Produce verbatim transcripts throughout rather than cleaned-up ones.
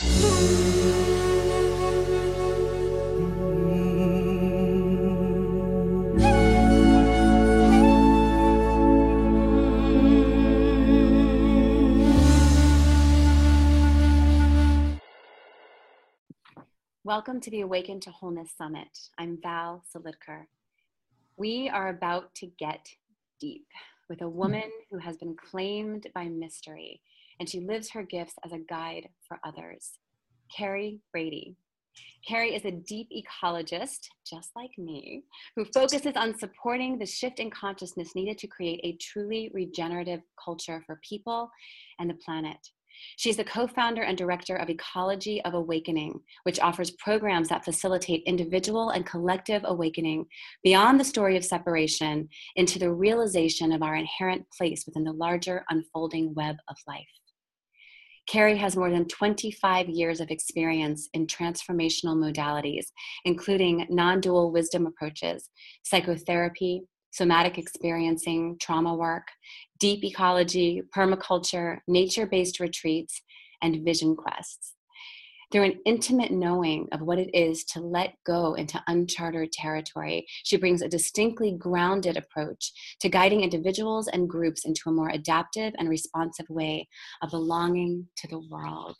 Welcome to the Awaken to Wholeness Summit. I'm Val Solidker. We are about to get deep with a woman who has been claimed by mystery, and she lives her gifts as a guide for others. Carrie Brady. Carrie is a deep ecologist, just like me, who focuses on supporting the shift in consciousness needed to create a truly regenerative culture for people and the planet. She's the co-founder and director of Ecology of Awakening, which offers programs that facilitate individual and collective awakening beyond the story of separation into the realization of our inherent place within the larger unfolding web of life. Carrie has more than twenty-five years of experience in transformational modalities, including non-dual wisdom approaches, psychotherapy, somatic experiencing, trauma work, deep ecology, permaculture, nature-based retreats, and vision quests. Through an intimate knowing of what it is to let go into uncharted territory, she brings a distinctly grounded approach to guiding individuals and groups into a more adaptive and responsive way of belonging to the world.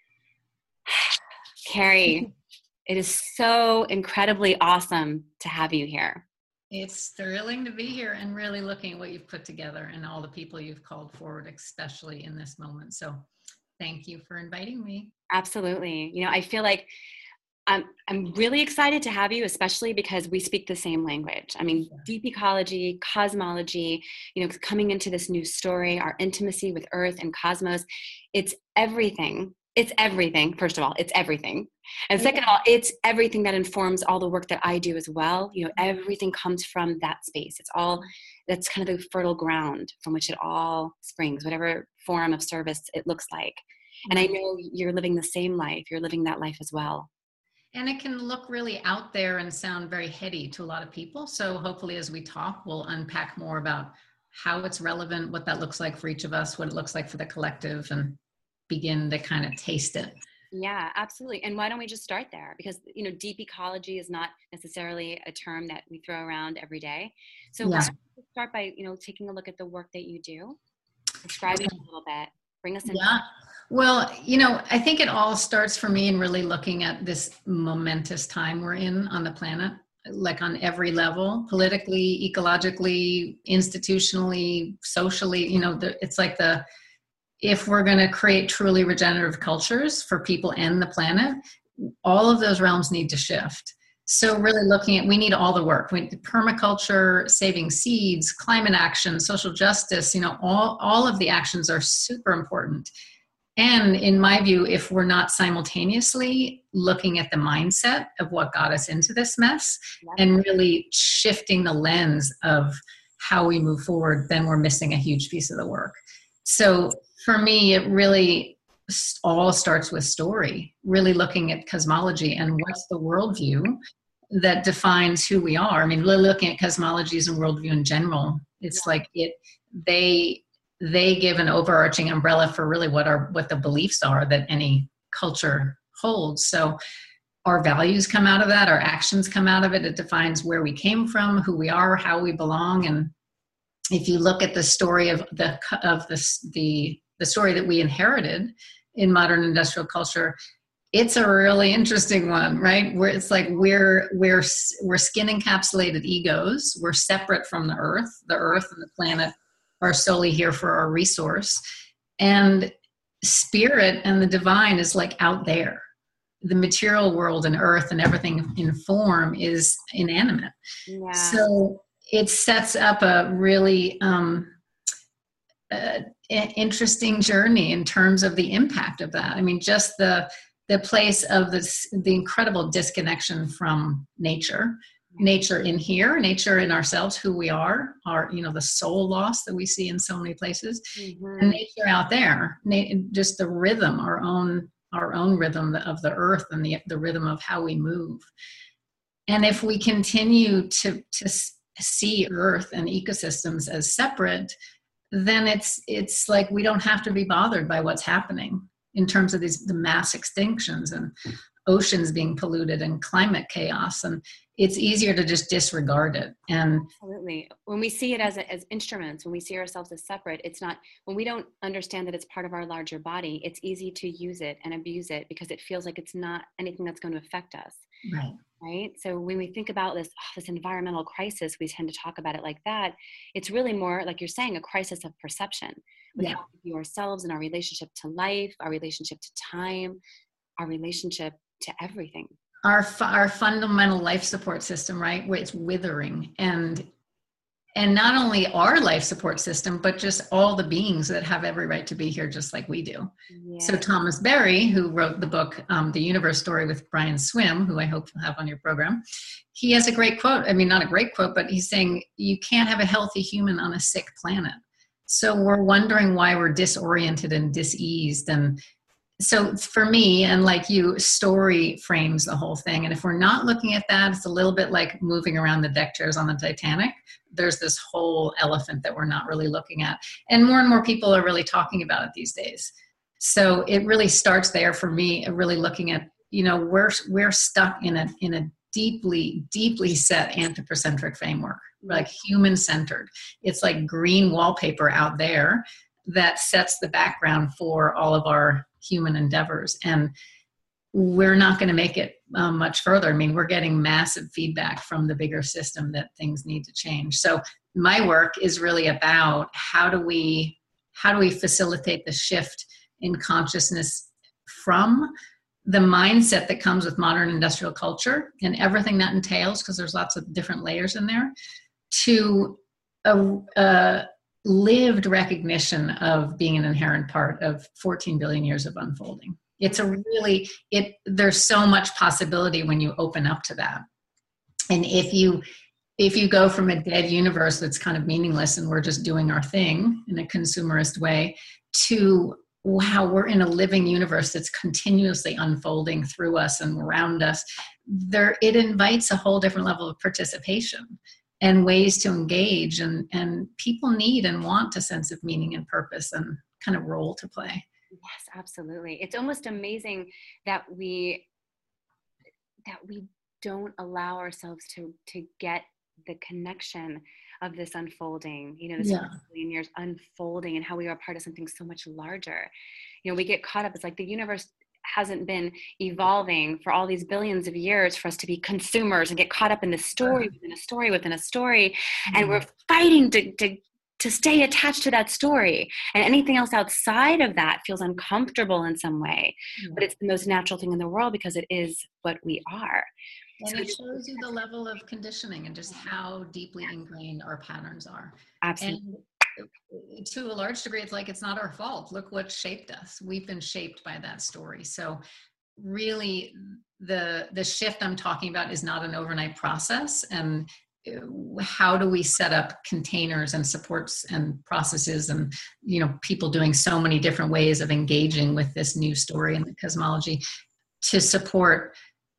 Carrie, it is so incredibly awesome to have you here. It's thrilling to be here and really looking at what you've put together and all the people you've called forward, especially in this moment. So thank you for inviting me. Absolutely. You know, I feel like I'm, I'm really excited to have you, especially because we speak the same language. I mean, deep ecology, cosmology, you know, coming into this new story, our intimacy with Earth and cosmos, it's everything. It's everything. First of all, it's everything. And second of all, it's everything that informs all the work that I do as well. You know, everything comes from that space. It's all, that's kind of the fertile ground from which it all springs, whatever form of service it looks like. And I know you're living the same life. You're living that life as well. And it can look really out there and sound very heady to a lot of people. So hopefully as we talk, we'll unpack more about how it's relevant, what that looks like for each of us, what it looks like for the collective, and begin to kind of taste it. Yeah, absolutely. And why don't we just start there? Because, you know, deep ecology is not necessarily a term that we throw around every day. So yeah. Why don't we start by, you know, taking a look at the work that you do, describing okay. a little bit, bring us in. Yeah. Well, you know, I think it all starts for me in really looking at this momentous time we're in on the planet, like on every level, politically, ecologically, institutionally, socially, you know, the, it's like the, if we're going to create truly regenerative cultures for people and the planet, all of those realms need to shift. So really looking at, we need all the work. We need permaculture, saving seeds, climate action, social justice, you know, all, all of the actions are super important. And in my view, if we're not simultaneously looking at the mindset of what got us into this mess and really shifting the lens of how we move forward, then we're missing a huge piece of the work. So for me, it really all starts with story, really looking at cosmology and what's the worldview that defines who we are. I mean, really looking at cosmologies and worldview in general, it's like it, they, they give an overarching umbrella for really what our, what the beliefs are that any culture holds. So our values come out of that, our actions come out of it. It defines where we came from, who we are, how we belong. And if you look at the story of the, of this, the, the story that we inherited in modern industrial culture, it's a really interesting one, right? Where it's like we're we're we're skin encapsulated egos. We're separate from the earth. The earth and the planet are solely here for our resource, and spirit and the divine is like out there. The material world and earth and everything in form is inanimate. Yeah. So it sets up a really um, uh, interesting journey in terms of the impact of that. I mean, just the the place of this, the incredible disconnection from nature, nature in here, nature in ourselves, who we are, our, you know, the soul loss that we see in so many places, mm-hmm. and nature out there, na- just the rhythm, our own, our own rhythm of the earth and the, the rhythm of how we move. And if we continue to, to see earth and ecosystems as separate, then it's, it's like, we don't have to be bothered by what's happening in terms of these the mass extinctions and oceans being polluted and climate chaos, and it's easier to just disregard it. And absolutely, when we see it as a, as instruments, when we see ourselves as separate, it's not, when we don't understand that it's part of our larger body, it's easy to use it and abuse it because it feels like it's not anything that's going to affect us. right. Right. So when we think about this, oh, this environmental crisis, we tend to talk about it like that. It's really more, like you're saying, a crisis of perception with Yeah. how we view ourselves and our relationship to life, our relationship to time, our relationship to everything. Our fu- our fundamental life support system, right, where it's withering, and and not only our life support system, but just all the beings that have every right to be here, just like we do. Yeah. So Thomas Berry, who wrote the book, um, The Universe Story with Brian Swim, who I hope you'll have on your program, he has a great quote. I mean, not a great quote, but he's saying, you can't have a healthy human on a sick planet. So we're wondering why we're disoriented and diseased. And so for me, and like you, story frames the whole thing. And if we're not looking at that, it's a little bit like moving around the deck chairs on the Titanic. There's this whole elephant that we're not really looking at. And more and more people are really talking about it these days. So it really starts there for me, really looking at, you know, we're, we're stuck in a, in a deeply, deeply set anthropocentric framework, like human-centered. It's like green wallpaper out there that sets the background for all of our human endeavors. And we're not going to make it um, much further. I mean, we're getting massive feedback from the bigger system that things need to change. So my work is really about how do we, how do we facilitate the shift in consciousness from the mindset that comes with modern industrial culture and everything that entails, because there's lots of different layers in there, to a, a lived recognition of being an inherent part of fourteen billion years of unfolding. It's a really, it, there's so much possibility when you open up to that. And if you, if you go from a dead universe that's kind of meaningless and we're just doing our thing in a consumerist way to, wow, we're in a living universe that's continuously unfolding through us and around us, there, it invites a whole different level of participation and ways to engage. And, and people need and want a sense of meaning and purpose and kind of role to play. Yes, absolutely. It's almost amazing that we, that we don't allow ourselves to, to get the connection of this unfolding, you know, this Yeah. billion years unfolding and how we are part of something so much larger. You know, we get caught up. It's like the universe hasn't been evolving for all these billions of years for us to be consumers and get caught up in the story within a story within a story. Mm-hmm. And we're fighting to, to, to stay attached to that story. And anything else outside of that feels uncomfortable in some way. Yeah. But it's the most natural thing in the world because it is what we are. And so it shows you the level of conditioning and just how deeply ingrained our patterns are. Absolutely. And to a large degree, it's like, it's not our fault. Look what shaped us. We've been shaped by that story. So really the, the shift I'm talking about is not an overnight process. And how do we set up containers and supports and processes and, you know, people doing so many different ways of engaging with this new story and the cosmology to support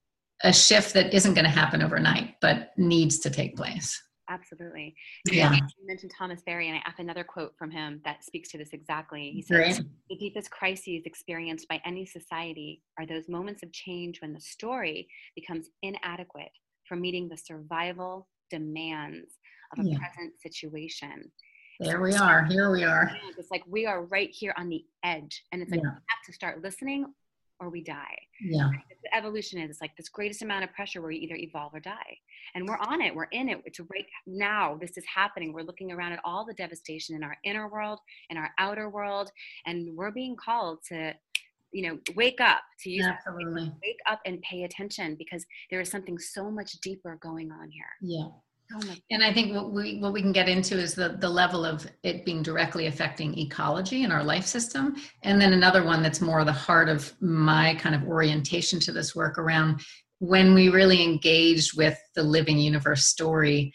a shift that isn't going to happen overnight, but needs to take place. Absolutely. Yeah. You mentioned Thomas Berry, and I have another quote from him that speaks to this exactly. He says, Great. The deepest crises experienced by any society are those moments of change when the story becomes inadequate for meeting the survival demands of a yeah. present situation. There so we are. Here we are. It's like we are right here on the edge, and it's like yeah. we have to start listening or we die. Yeah. The evolution is it's like this greatest amount of pressure where you either evolve or die. And we're on it. We're in it. It's right now. This is happening. We're looking around at all the devastation in our inner world, in our outer world, and we're being called to, you know, wake up, to use Absolutely. That, wake up and pay attention because there is something so much deeper going on here. Yeah. And I think what we what we can get into is the, the level of it being directly affecting ecology and our life system. And then another one that's more the heart of my kind of orientation to this work around when we really engage with the living universe story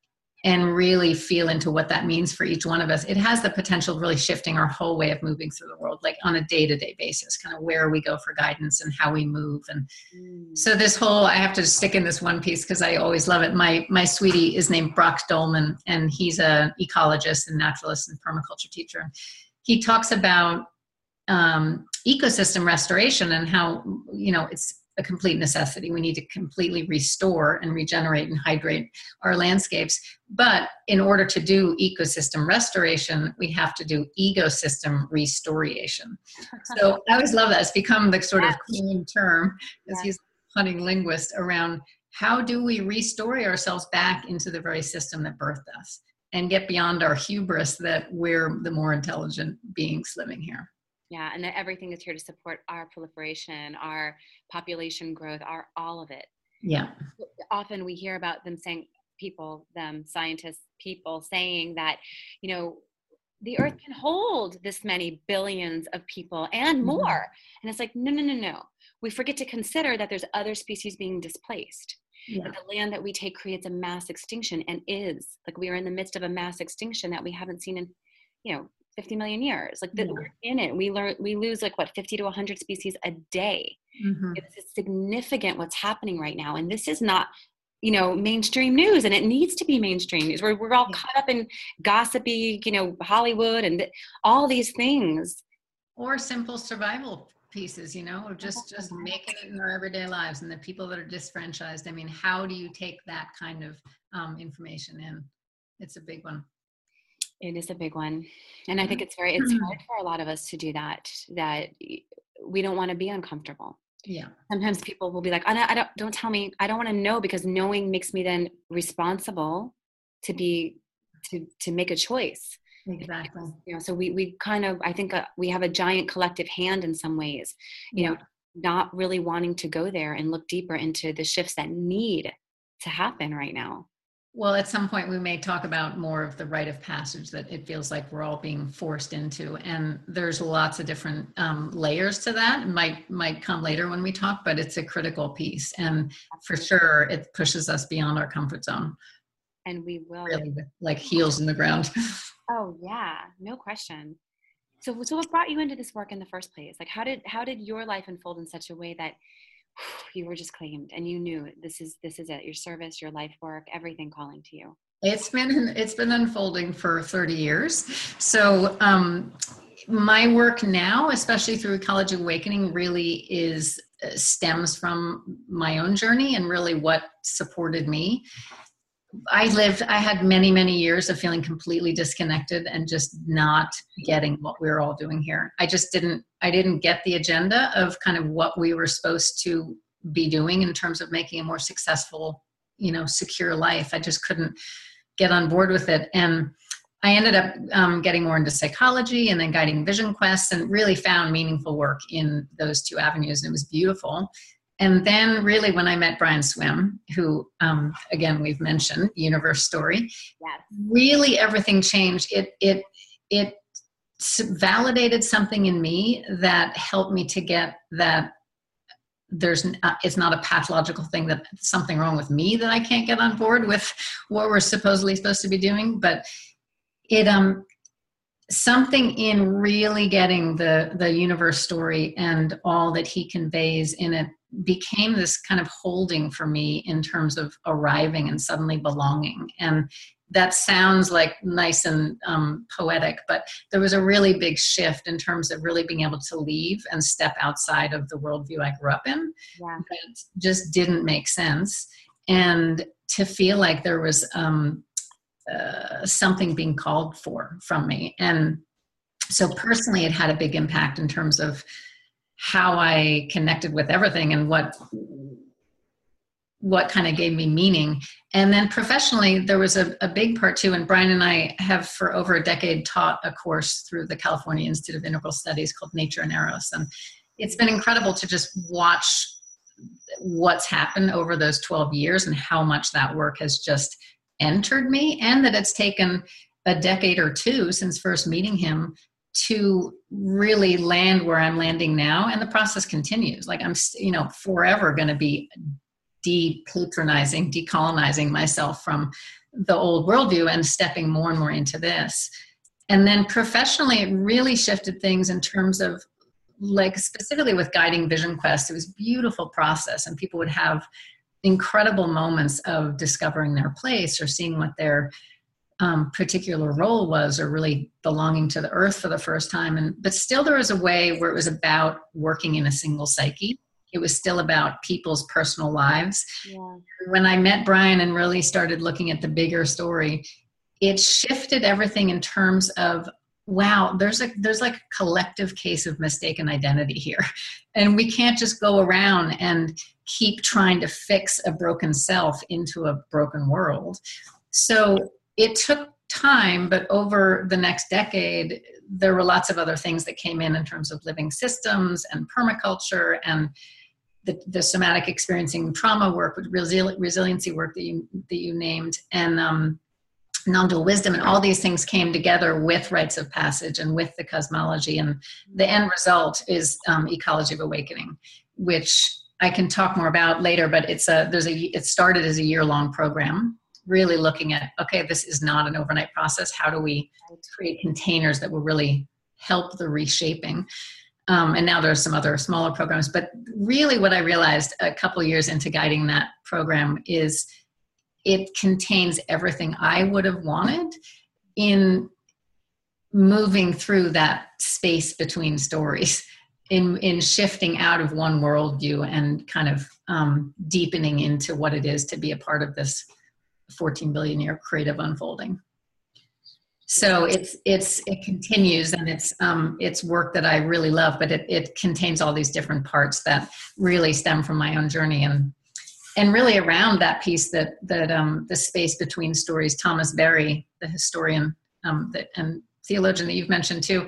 and really feel into what that means for each one of us. It has the potential of really shifting our whole way of moving through the world, like on a day-to-day basis, kind of where we go for guidance and how we move. And mm. so this whole, I have to stick in this one piece because I always love it. My my sweetie is named Brock Dolman, and he's an ecologist and naturalist and permaculture teacher. He talks about um, ecosystem restoration and how, you know, it's a complete necessity. We need to completely restore and regenerate and hydrate our landscapes. But in order to do ecosystem restoration, we have to do ecosystem restoration. So I always love that. It's become the sort of cool term, as Yeah. he's a hunting linguist, around how do we restore ourselves back into the very system that birthed us and get beyond our hubris that we're the more intelligent beings living here. Yeah, and that everything is here to support our proliferation, our population growth, our all of it. Yeah. Often we hear about them saying, people, them, scientists, people saying that, you know, the earth can hold this many billions of people and more. Mm-hmm. And it's like, no, no, no, no. We forget to consider that there's other species being displaced. Yeah. That the land that we take creates a mass extinction, and is like we are in the midst of a mass extinction that we haven't seen in, you know, fifty million years. Like the, yeah. We're in it. We learn, we lose like what, fifty to one hundred species a day. Mm-hmm. It's significant what's happening right now. And this is not, you know, mainstream news, and it needs to be mainstream news. We're, we're all yeah. caught up in gossipy, you know, Hollywood and th- all these things. Or simple survival pieces, you know, or just, just making it in our everyday lives, and the people that are disfranchised. I mean, how do you take that kind of um, information in? It's a big one. It is a big one. And I think it's very, it's hard for a lot of us to do that, that we don't want to be uncomfortable. Yeah. Sometimes people will be like, I don't, I don't, don't tell me, I don't want to know, because knowing makes me then responsible to be, to, to make a choice. Exactly. You know, so we, we kind of, I think uh, we have a giant collective hand in some ways, you yeah. know, not really wanting to go there and look deeper into the shifts that need to happen right now. Well, at some point we may talk about more of the rite of passage that it feels like we're all being forced into. And there's lots of different um, layers to that. It might, might come later when we talk, but it's a critical piece. And for sure, it pushes us beyond our comfort zone. And we will. Really, like heels in the ground. Oh yeah, no question. So, so what brought you into this work in the first place? Like, how did, how did your life unfold in such a way that you were just claimed and you knew this is, this is it, your service, your life work, everything calling to you? It's been, it's been unfolding for thirty years. So, um, my work now, especially through Ecology Awakening, really is, uh, stems from my own journey and really what supported me. I lived, I had many, many years of feeling completely disconnected and just not getting what we were all doing here. I just didn't, I didn't get the agenda of kind of what we were supposed to be doing in terms of making a more successful, you know, secure life. I just couldn't get on board with it. And I ended up um, getting more into psychology and then guiding vision quests, and really found meaningful work in those two avenues. And it was beautiful. And then really when I met Brian Swimme, who, um, again, we've mentioned, Universe Story, yes. really everything changed. It, it, it validated something in me that helped me to get that there's, uh, it's not a pathological thing, that something wrong with me that I can't get on board with what we're supposedly supposed to be doing. But it, um, something in really getting the, the Universe Story and all that he conveys in it became this kind of holding for me in terms of arriving and suddenly belonging. And that sounds like nice and um, poetic, but there was a really big shift in terms of really being able to leave and step outside of the worldview I grew up in. Yeah. That just didn't make sense. And to feel like there was um, uh, something being called for from me. And so personally, it had a big impact in terms of how I connected with everything and what what kind of gave me meaning. And then professionally, there was a, a big part too. And Brian and I have for over a decade taught a course through the California Institute of Integral Studies called Nature and Eros. And it's been incredible to just watch what's happened over those twelve years and how much that work has just entered me, and that it's taken a decade or two since first meeting him to really land where I'm landing now. And the process continues. Like I'm, you know, forever going to be de-patronizing, decolonizing myself from the old worldview and stepping more and more into this. And then professionally, it really shifted things in terms of, like, specifically with guiding Vision Quest. It was a beautiful process, and people would have incredible moments of discovering their place or seeing what their um, particular role was, or really belonging to the earth for the first time. And but still there was a way where it was about working in a single psyche. It was still about people's personal lives. Yeah. When I met Brian and really started looking at the bigger story, it shifted everything in terms of, wow, there's a there's like a collective case of mistaken identity here. And we can't just go around and keep trying to fix a broken self into a broken world. So it took time, but over the next decade, there were lots of other things that came in in terms of living systems and permaculture and the, the somatic experiencing trauma work, with resili- resiliency work that you that you named, and um, non-dual wisdom, and all these things came together with rites of passage and with the cosmology, and the end result is um, Ecology of Awakening, which I can talk more about later. But it's a there's a it started as a year-long program, really looking at, okay, this is not an overnight process. How do we create containers that will really help the reshaping? Um, and now there's some other smaller programs, but really what I realized a couple years into guiding that program is it contains everything I would have wanted in moving through that space between stories, in, in shifting out of one worldview and kind of um, deepening into what it is to be a part of this fourteen billion year creative unfolding. So it's it's it continues, and it's um it's work that I really love, but it, it contains all these different parts that really stem from my own journey, and and really around that piece that that um the space between stories. Thomas Berry, the historian um that and theologian that you've mentioned too,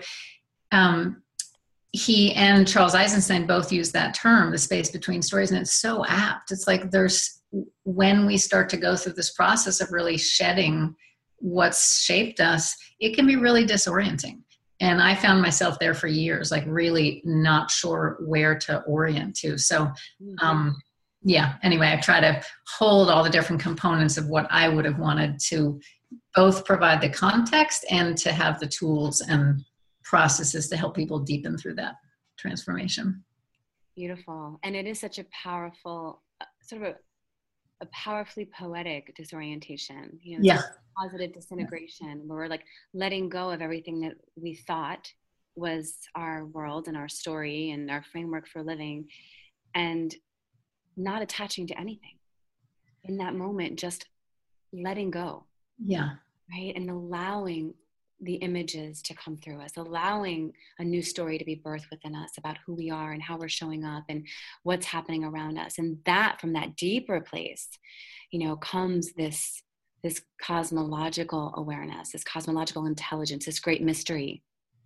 um he and Charles Eisenstein both use that term, the space between stories, and it's so apt. It's like there's when we start to go through this process of really shedding what's shaped us, it can be really disorienting. And I found myself there for years, like really not sure where to orient to. So, um, yeah, anyway, I try to hold all the different components of what I would have wanted to both provide the context and to have the tools and processes to help people deepen through that transformation. Beautiful. And it is such a powerful, uh, sort of a, a powerfully poetic disorientation, you know, yeah. positive disintegration, where we're like letting go of everything that we thought was our world and our story and our framework for living, and not attaching to anything in that moment, just letting go. Yeah. Right. And allowing the images to come through us, allowing a new story to be birthed within us about who we are and how we're showing up and what's happening around us. And that, from that deeper place, you know, comes this, this cosmological awareness, this cosmological intelligence, this great mystery.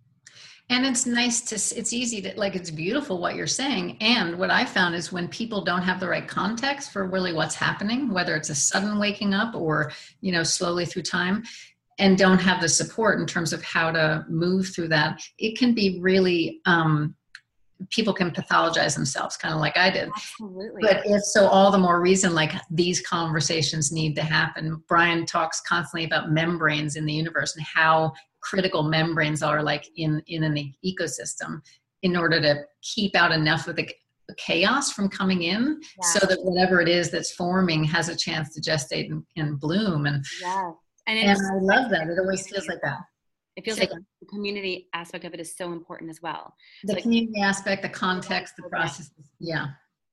And it's nice to, it's easy to, like, it's beautiful what you're saying. And what I found is when people don't have the right context for really what's happening, whether it's a sudden waking up or, you know, slowly through time, and don't have the support in terms of how to move through that, it can be really, um, people can pathologize themselves, kind of like I did. Absolutely. But it's so all the more reason, like, these conversations need to happen. Brian talks constantly about membranes in the universe and how critical membranes are, like in, in an ecosystem, in order to keep out enough of the chaos from coming in, yeah. so that whatever it is that's forming has a chance to gestate and, and bloom. And yeah. And, and I love that. It always feels like that. It feels like the community aspect of it is so important as well. The so community aspect, the context, the process. Yeah.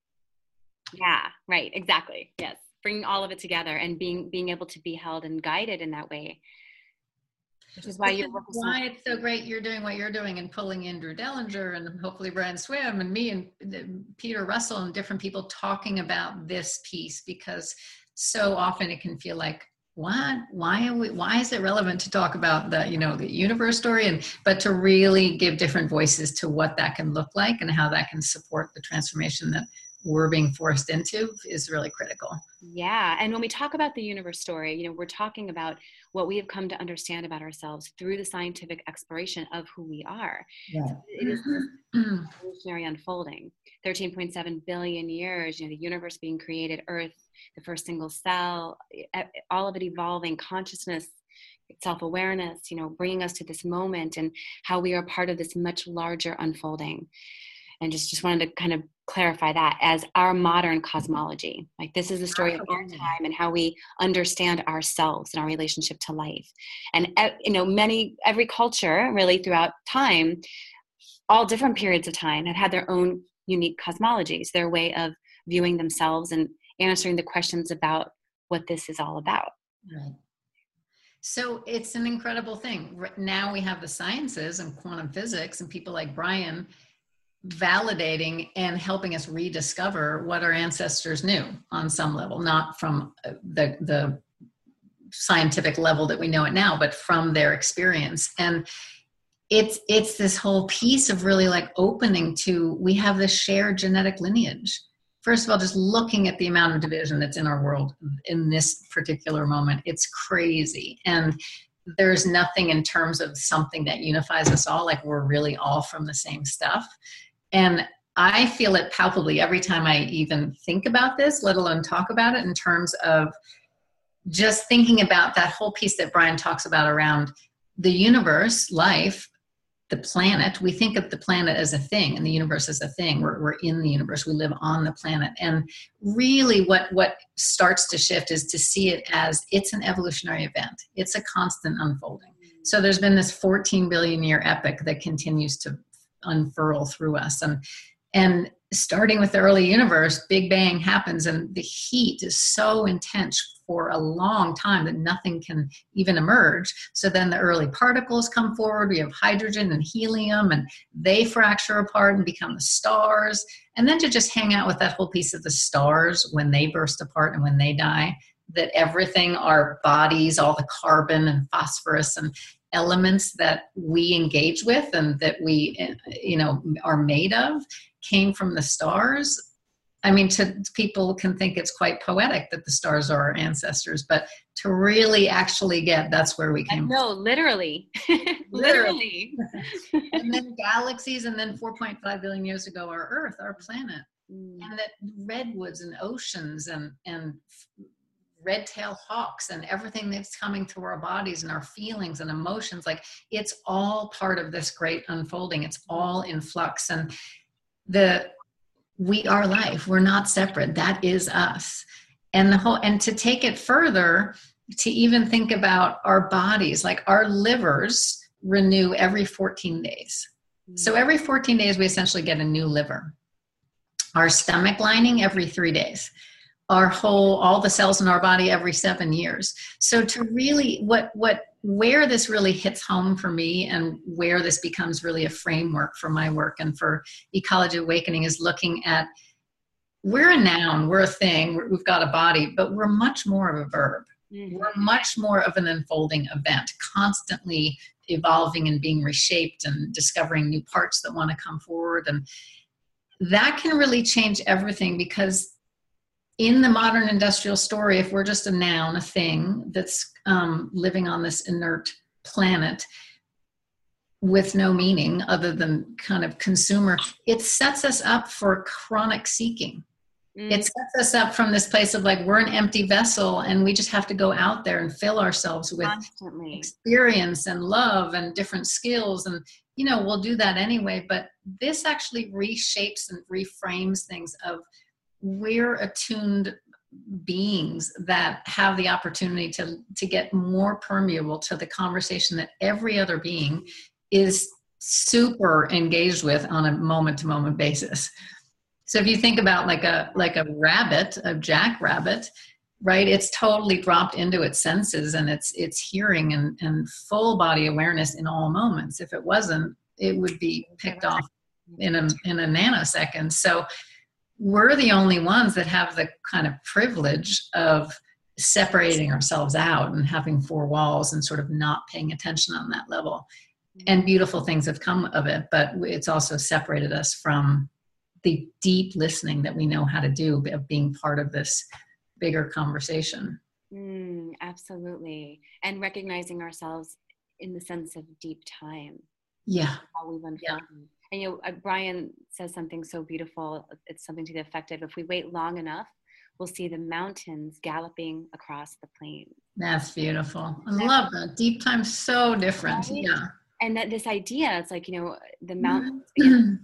Yeah, right. Exactly. Yes. Bringing all of it together and being, being able to be held and guided in that way. Which is why you're why it's so great you're doing what you're doing and pulling in Drew Dellinger and hopefully Brian Swim and me and Peter Russell and different people talking about this piece, because so often it can feel like, what, why are we, why is it relevant to talk about the, you know, the universe story, and, but to really give different voices to what that can look like and how that can support the transformation that we're being forced into is really critical. Yeah. And when we talk about the universe story, you know, we're talking about what we have come to understand about ourselves through the scientific exploration of who we are. Yeah. So it is this evolutionary unfolding. thirteen point seven billion years, you know, the universe being created, Earth, the first single cell, all of it evolving, consciousness, self-awareness, you know, bringing us to this moment and how we are part of this much larger unfolding. And just, just wanted to kind of clarify that as our modern cosmology. Like, this is the story of our time and how we understand ourselves and our relationship to life. And, you know, many, every culture really throughout time, all different periods of time, had had their own unique cosmologies, their way of viewing themselves and answering the questions about what this is all about. Right. So it's an incredible thing. Now we have the sciences and quantum physics and people like Brian validating and helping us rediscover what our ancestors knew on some level, not from the, the scientific level that we know it now, but from their experience. And it's, it's this whole piece of really like opening to, we have this shared genetic lineage. First of all, just looking at the amount of division that's in our world in this particular moment, it's crazy. And there's nothing in terms of something that unifies us all, like we're really all from the same stuff. And I feel it palpably every time I even think about this, let alone talk about it, in terms of just thinking about that whole piece that Brian talks about around the universe, life, the planet. We think of the planet as a thing and the universe as a thing. We're, we're in the universe. We live on the planet. And really what, what starts to shift is to see it as it's an evolutionary event. It's a constant unfolding. So there's been this fourteen billion year epic that continues to unfurl through us. And, and starting with the early universe, Big Bang happens and the heat is so intense for a long time that nothing can even emerge. So then the early particles come forward. We have hydrogen and helium and they fracture apart and become the stars. And then to just hang out with that whole piece of the stars when they burst apart and when they die, that everything, our bodies, all the carbon and phosphorus and elements that we engage with and that we, you know, are made of came from the stars. I mean, to people can think it's quite poetic that the stars are our ancestors, but to really actually get, that's where we came no, from. literally. literally. And then galaxies, and then four point five billion years ago, our Earth, our planet, mm. and that redwoods and oceans and, and red-tailed hawks and everything that's coming through our bodies and our feelings and emotions, like it's all part of this great unfolding. It's all in flux. And the we are life. We're not separate. That is us. And the whole, and to take it further, to even think about our bodies, like our livers renew every fourteen days. Mm-hmm. So every fourteen days, we essentially get a new liver. Our stomach lining every three days. Our whole, all the cells in our body every seven years. So to really, what, what, where this really hits home for me and where this becomes really a framework for my work and for Ecology Awakening is looking at, we're a noun, we're a thing, we're, we've got a body, but we're much more of a verb. Mm-hmm. We're much more of an unfolding event, constantly evolving and being reshaped and discovering new parts that want to come forward. And that can really change everything, because in the modern industrial story, if we're just a noun, a thing that's um, living on this inert planet with no meaning other than kind of consumer, it sets us up for chronic seeking. Mm. It sets us up from this place of like, we're an empty vessel and we just have to go out there and fill ourselves with Constantly. experience and love and different skills. And, you know, we'll do that anyway, but this actually reshapes and reframes things of, we're attuned beings that have the opportunity to, to get more permeable to the conversation that every other being is super engaged with on a moment-to-moment basis. So if you think about like a like a rabbit, a jackrabbit, right? It's totally dropped into its senses and its its hearing and, and full body awareness in all moments. If it wasn't, it would be picked off in a in a nanosecond. So we're the only ones that have the kind of privilege of separating ourselves out and having four walls and sort of not paying attention on that level. And beautiful things have come of it, but it's also separated us from the deep listening that we know how to do, of being part of this bigger conversation. Mm, absolutely. And recognizing ourselves in the sense of deep time. Yeah. How we've unfolded. Yeah. And, you know, uh, Brian says something so beautiful. It's something to the effect of, if we wait long enough, we'll see the mountains galloping across the plain. That's beautiful. I love that. Deep time's so different. Right? Yeah. And that this idea, it's like, you know, the mountains begin to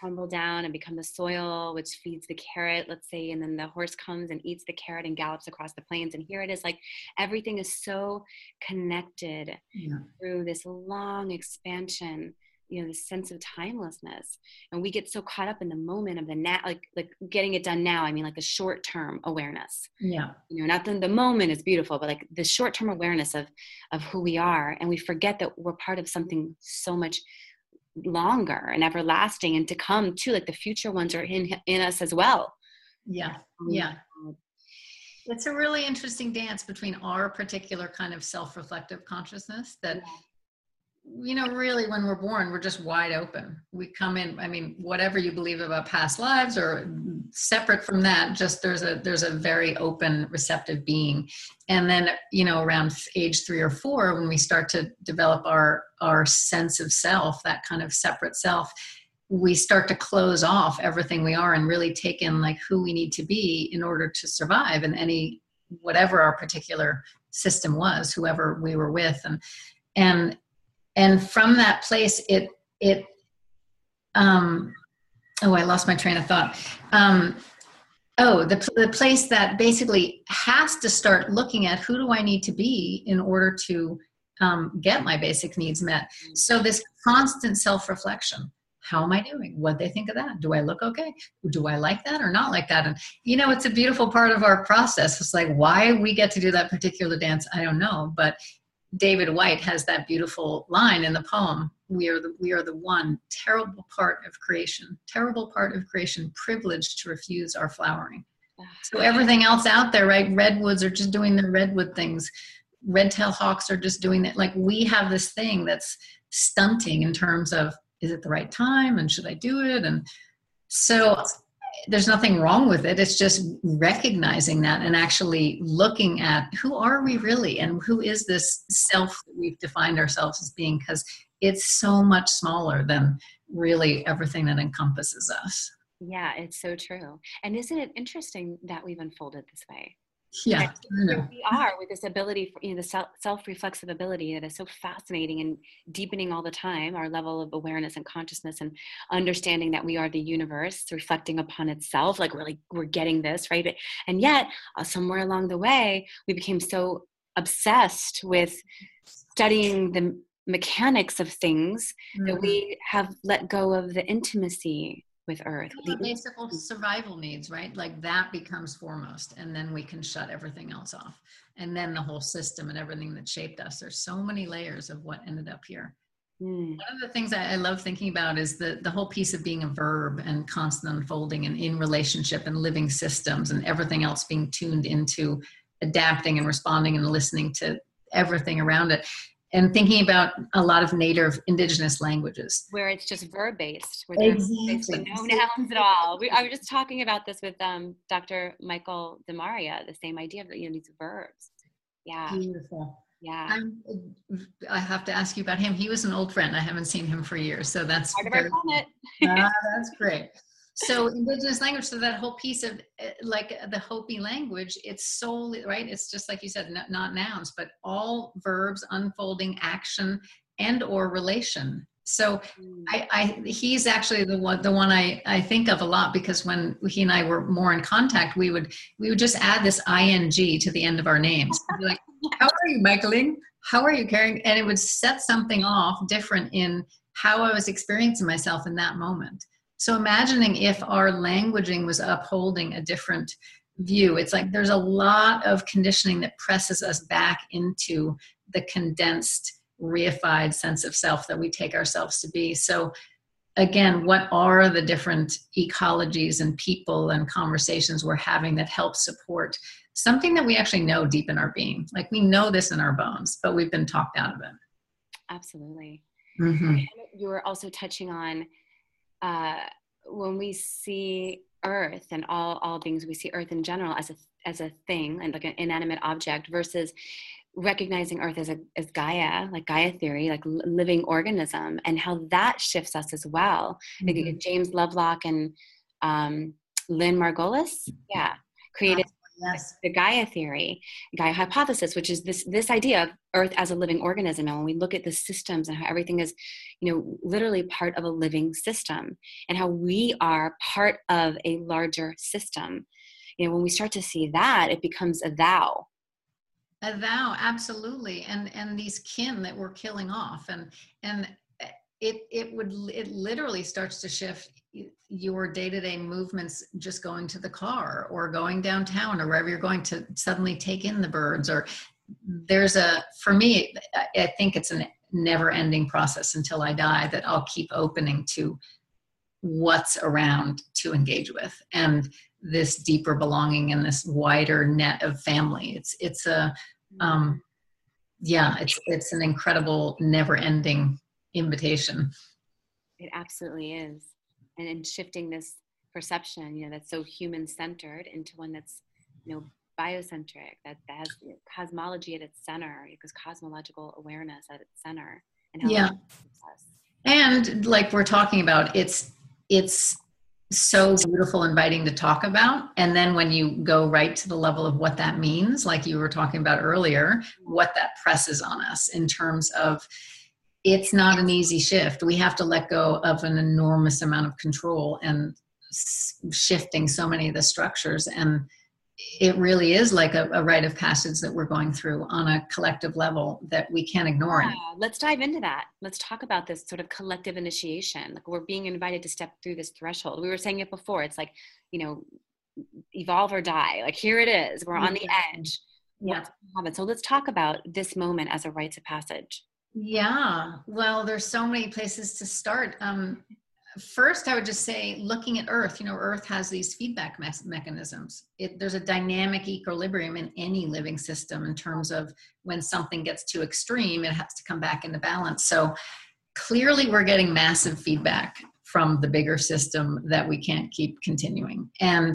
crumble down and become the soil, which feeds the carrot, let's say, and then the horse comes and eats the carrot and gallops across the plains. And here it is, like everything is so connected Yeah. through this long expansion, you know, this sense of timelessness. And we get so caught up in the moment of the now, like, like getting it done now. I mean, like the short-term awareness. Yeah. You know, not the, the moment is beautiful, but like the short-term awareness of, of who we are. And we forget that we're part of something so much longer and everlasting and to come too. Like the future ones are in, in us as well. Yeah. Yeah. It's a really interesting dance between our particular kind of self-reflective consciousness that, yeah. you know, really when we're born, we're just wide open. We come in, I mean, whatever you believe about past lives or separate from that, just there's a, there's a very open, receptive being. And then, you know, around age three or four, when we start to develop our, our sense of self, that kind of separate self, we start to close off everything we are and really take in like who we need to be in order to survive in any, whatever our particular system was, whoever we were with. And, and, and from that place, it, it, um, oh, I lost my train of thought. Um, oh, the, the place that basically has to start looking at who do I need to be in order to um, get my basic needs met. So this constant self-reflection. How am I doing? What they think of that? Do I look okay? Do I like that or not like that? And, you know, it's a beautiful part of our process. It's like why we get to do that particular dance, I don't know. But David Whyte has that beautiful line in the poem, we are the, we are the one terrible part of creation, terrible part of creation, privileged to refuse our flowering. So everything else out there, right? Redwoods are just doing their redwood things. Red-tailed hawks are just doing that. Like we have this thing that's stunting in terms of, is it the right time and should I do it? And so there's nothing wrong with it. It's just recognizing that and actually looking at who are we really and who is this self that we've defined ourselves as being, because it's so much smaller than really everything that encompasses us. Yeah, it's so true. And isn't it interesting that we've unfolded this way? Yeah, I know. We are with this ability, for, you know, the self, self-reflexive ability that is so fascinating and deepening all the time, our level of awareness and consciousness and understanding that we are the universe reflecting upon itself, like really we're getting this, right? And yet uh, somewhere along the way, we became so obsessed with studying the mechanics of things mm-hmm. that we have let go of the intimacy with Earth. The basic survival needs, right? Like that becomes foremost, and then we can shut everything else off. And then the whole system and everything that shaped us. There's so many layers of what ended up here. Mm. One of the things I, I love thinking about is the, the whole piece of being a verb and constant unfolding and in relationship and living systems and everything else being tuned into adapting and responding and listening to everything around it. And thinking about a lot of native indigenous languages. Where it's just verb-based, where there's exactly. no nouns at all. We, I was just talking about this with um, Doctor Michael DeMaria, the same idea of, you know, these verbs. Yeah. Beautiful. Yeah. I'm, I have to ask you about him. He was an old friend. I haven't seen him for years. So that's part of our planet. ah, that's great. So indigenous language, so that whole piece of like the Hopi language, it's solely, right? It's just like you said, not, not nouns, but all verbs, unfolding, action, and or relation. So mm. I, I, he's actually the one, the one I, I think of a lot, because when he and I were more in contact, we would, we would just add this ing to the end of our names. We'd be like, how are you, Michaeling? How are you carrying? And it would set something off different in how I was experiencing myself in that moment. So imagining if our languaging was upholding a different view, it's like there's a lot of conditioning that presses us back into the condensed, reified sense of self that we take ourselves to be. So again, what are the different ecologies and people and conversations we're having that help support something that we actually know deep in our being? Like we know this in our bones, but we've been talked out of it. Absolutely. Mm-hmm. You were also touching on Uh, when we see Earth and all, all things, we see Earth in general as a, as a thing and like an inanimate object versus recognizing Earth as a, as Gaia, like Gaia theory, like living organism, and how that shifts us as well. Mm-hmm. Like James Lovelock and um, Lynn Margulis, yeah, created Yes. the Gaia theory, Gaia hypothesis, which is this, this idea of Earth as a living organism. And when we look at the systems and how everything is, you know, literally part of a living system, and how we are part of a larger system, you know, when we start to see that, it becomes a thou. A thou, absolutely. And, and these kin that we're killing off, and, and it, it would, it literally starts to shift your day-to-day movements, just going to the car or going downtown or wherever you're going, to suddenly take in the birds. Or there's a, for me, I think it's a never-ending process until I die, that I'll keep opening to what's around to engage with, and this deeper belonging and this wider net of family. It's, it's a, um, yeah, it's, it's an incredible, never-ending invitation. It absolutely is. And in shifting this perception, you know, that's so human-centered into one that's, you know, biocentric, that, that has, you know, cosmology at its center, because cosmological awareness at its center, and how Yeah. it us. And like we're talking about, it's, it's so beautiful, inviting to talk about. And then when you go right to the level of what that means, like you were talking about earlier, what that presses on us in terms of, it's not an easy shift. We have to let go of an enormous amount of control and s- shifting so many of the structures. And it really is like a, a rite of passage that we're going through on a collective level that we can't ignore. Yeah, let's dive into that. Let's talk about this sort of collective initiation. Like, we're being invited to step through this threshold. We were saying it before. It's like, you know, evolve or die. Like, here it is. We're on the edge. Yeah. So let's talk about this moment as a rite of passage. Yeah, well, there's so many places to start. Um, first, I would just say, looking at Earth, you know, Earth has these feedback me- mechanisms. It, there's a dynamic equilibrium in any living system in terms of when something gets too extreme, it has to come back into balance. So clearly we're getting massive feedback from the bigger system that we can't keep continuing. And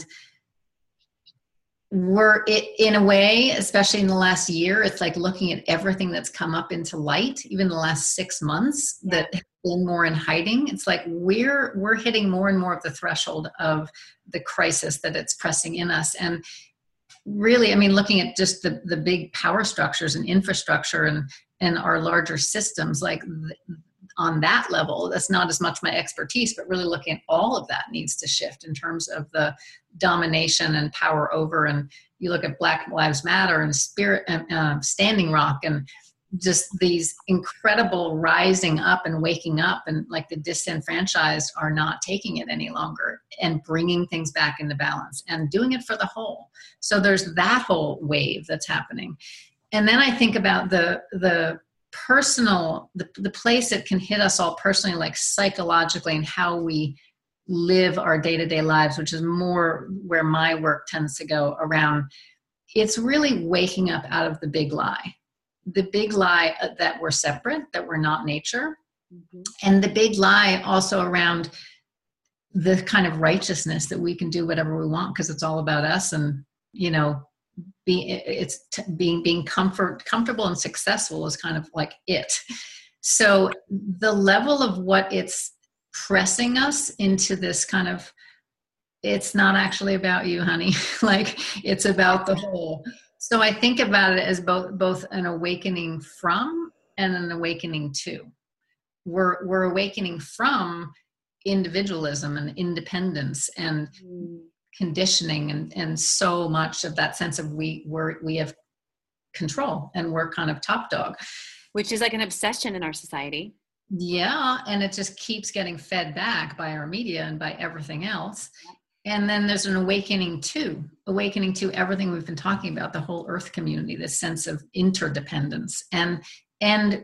we're it, in a way, especially in the last year, it's like looking at everything that's come up into light, even the last six months Yeah. that have been more in hiding. It's like we're we're hitting more and more of the threshold of the crisis that it's pressing in us. And really, I mean, looking at just the, the big power structures and infrastructure and, and our larger systems, like th- on that level, that's not as much my expertise, but really looking at all of that needs to shift in terms of the domination and power over. And you look at Black Lives Matter and Spirit and uh, Standing Rock, and just these incredible rising up and waking up, and like the disenfranchised are not taking it any longer and bringing things back into balance and doing it for the whole. So there's that whole wave that's happening. And then I think about the, the, personal, the, the place it can hit us all personally, like psychologically, and how we live our day-to-day lives, which is more where my work tends to go around. It's really waking up out of the big lie. The big lie that we're separate, that we're not nature. Mm-hmm. And the big lie also around the kind of righteousness that we can do whatever we want because it's all about us, and, you know, Be, it's t- being being comfort comfortable and successful is kind of like it. So the level of what it's pressing us into this kind of, it's not actually about you, honey. Like, it's about the whole. So I think about it as both both an awakening from and an awakening to. We're we're awakening from individualism and independence and mm. conditioning and, and so much of that sense of we we're, we have control and we're kind of top dog, which is like an obsession in our society. Yeah. And it just keeps getting fed back by our media and by everything else. And then there's an awakening to awakening to everything we've been talking about, the whole Earth community, this sense of interdependence and, and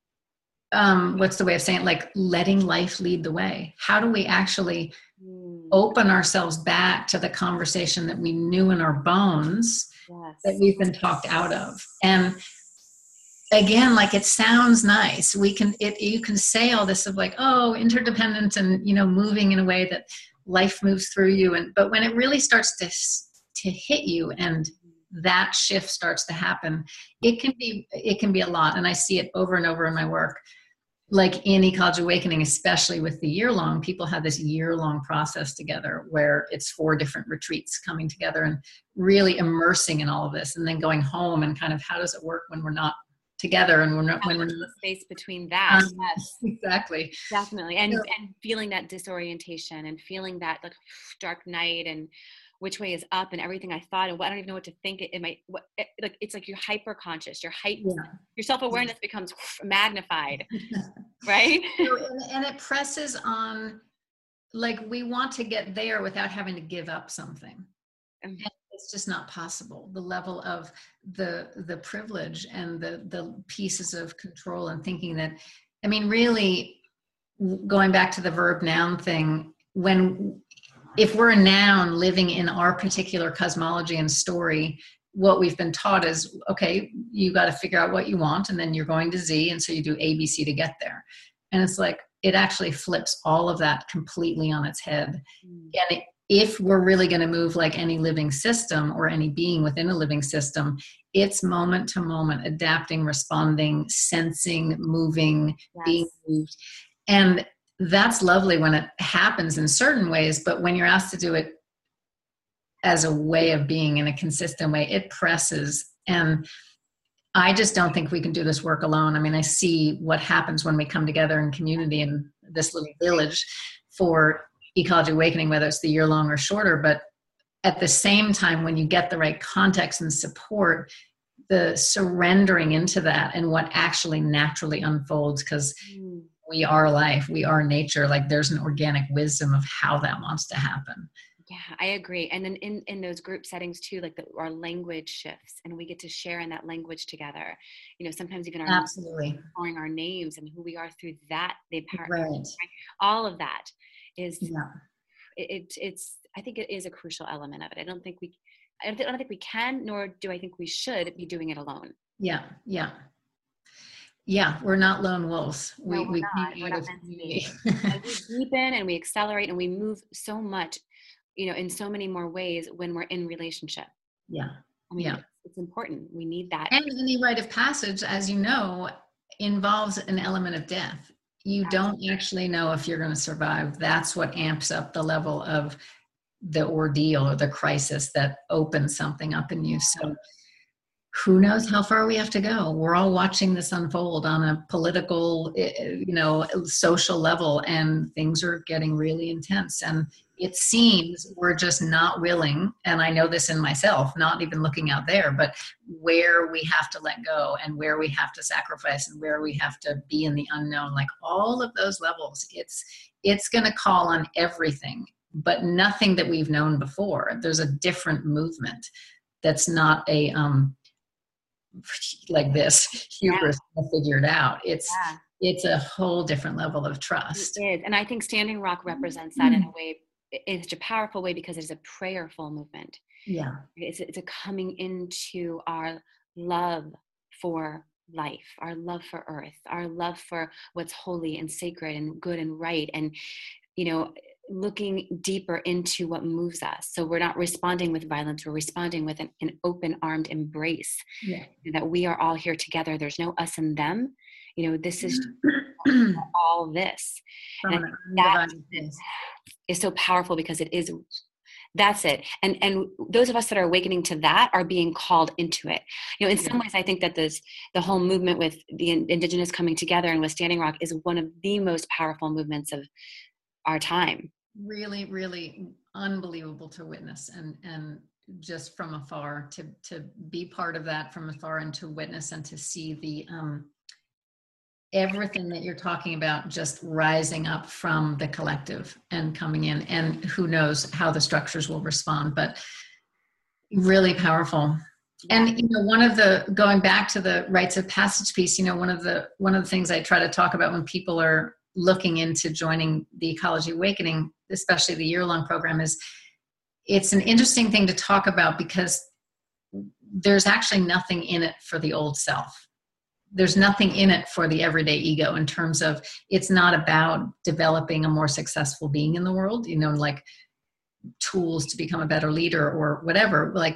um, what's the way of saying it? Like letting life lead the way. How do we actually open ourselves back to the conversation that we knew in our bones, yes, that we've been talked out of? And again, like, it sounds nice. We can, it, you can say all this of like, oh, interdependence and, you know, moving in a way that life moves through you. And, but when it really starts to, to hit you and that shift starts to happen, it can be, it can be a lot. And I see it over and over in my work. like in Ecology Awakening, especially with the year long, people had this year long process together where it's four different retreats coming together and really immersing in all of this, and then going home and kind of how does it work when we're not together and we're not, when we're not, the space between that. um, Yes, exactly. definitely. And, So, and feeling that disorientation and feeling that like dark night and which way is up and everything I thought and what I don't even know what to think. It, it might what it, like it's like you're hyper conscious. Your hype, yeah. your self awareness becomes magnified, right? So, and, and it presses on, like we want to get there without having to give up something. And it's just not possible. The level of the the privilege and the the pieces of control and thinking that, I mean, really going back to the verb noun thing, when if we're a noun living in our particular cosmology and story, what we've been taught is, okay, you got to figure out what you want, and then you're going to Z, and so you do A, B, C to get there. And it's like, it actually flips all of that completely on its head. Mm. And it, if we're really going to move like any living system or any being within a living system, it's moment to moment, adapting, responding, sensing, moving, yes. being moved. And that's lovely when it happens in certain ways, but when you're asked to do it as a way of being in a consistent way, it presses. And I just don't think we can do this work alone. I mean, I see what happens when we come together in community in this little village for Ecology Awakening, whether it's the year long or shorter. But at the same time, when you get the right context and support, the surrendering into that and what actually naturally unfolds, because mm. we are life, we are nature, like there's an organic wisdom of how that wants to happen. Yeah, I agree. And then in, in those group settings too, like the, our language shifts and we get to share in that language together. You know, sometimes even our absolutely knowing our names and who we are through that, the power, right. right? All of that is, yeah. it, it, it's, I think it is a crucial element of it. I don't think we, I don't, think, I don't think we can, nor do I think we should be doing it alone. Yeah. Yeah. Yeah, we're not lone wolves. We, no, we're we not. We're not meant to be. And we deepen and we accelerate and we move so much, you know, in so many more ways when we're in relationship. Yeah. I mean, yeah. It's, it's important. We need that. And any rite of passage, as you know, involves an element of death. You Absolutely. Don't actually know if you're going to survive. That's what amps up the level of the ordeal or the crisis that opens something up in you. So who knows how far we have to go? We're all watching this unfold on a political, you know, social level, and things are getting really intense. And it seems we're just not willing, and I know this in myself, not even looking out there, but where we have to let go and where we have to sacrifice and where we have to be in the unknown, like all of those levels, it's it's going to call on everything, but nothing that we've known before. There's a different movement that's not a um, like this hubris yeah. figured out. It's yeah. it's a whole different level of trust. It is, and I think Standing Rock represents that mm-hmm. in a way, in such a powerful way, because it's a prayerful movement. Yeah, it's a, it's a coming into our love for life, our love for earth, our love for what's holy and sacred and good and right, and you know, looking deeper into what moves us. So we're not responding with violence, we're responding with an, an open armed embrace. Yeah. That we are all here together. There's no us and them. You know, this is all this. And that is, is so powerful because it is, that's it. And and those of us that are awakening to that are being called into it. You know, in some ways, I think that this, the whole movement with the Indigenous coming together and with Standing Rock is one of the most powerful movements of our time. Really, really unbelievable to witness, and and just from afar to to be part of that from afar, and to witness and to see the um everything that you're talking about just rising up from the collective and coming in, and who knows how the structures will respond, but really powerful. And you know, one of the, going back to the rites of passage piece, you know, one of the one of the things I try to talk about when people are looking into joining the Ecology Awakening, especially the year-long program, is it's an interesting thing to talk about because there's actually nothing in it for the old self. There's nothing in it for the everyday ego, in terms of, it's not about developing a more successful being in the world, you know, like tools to become a better leader or whatever. Like,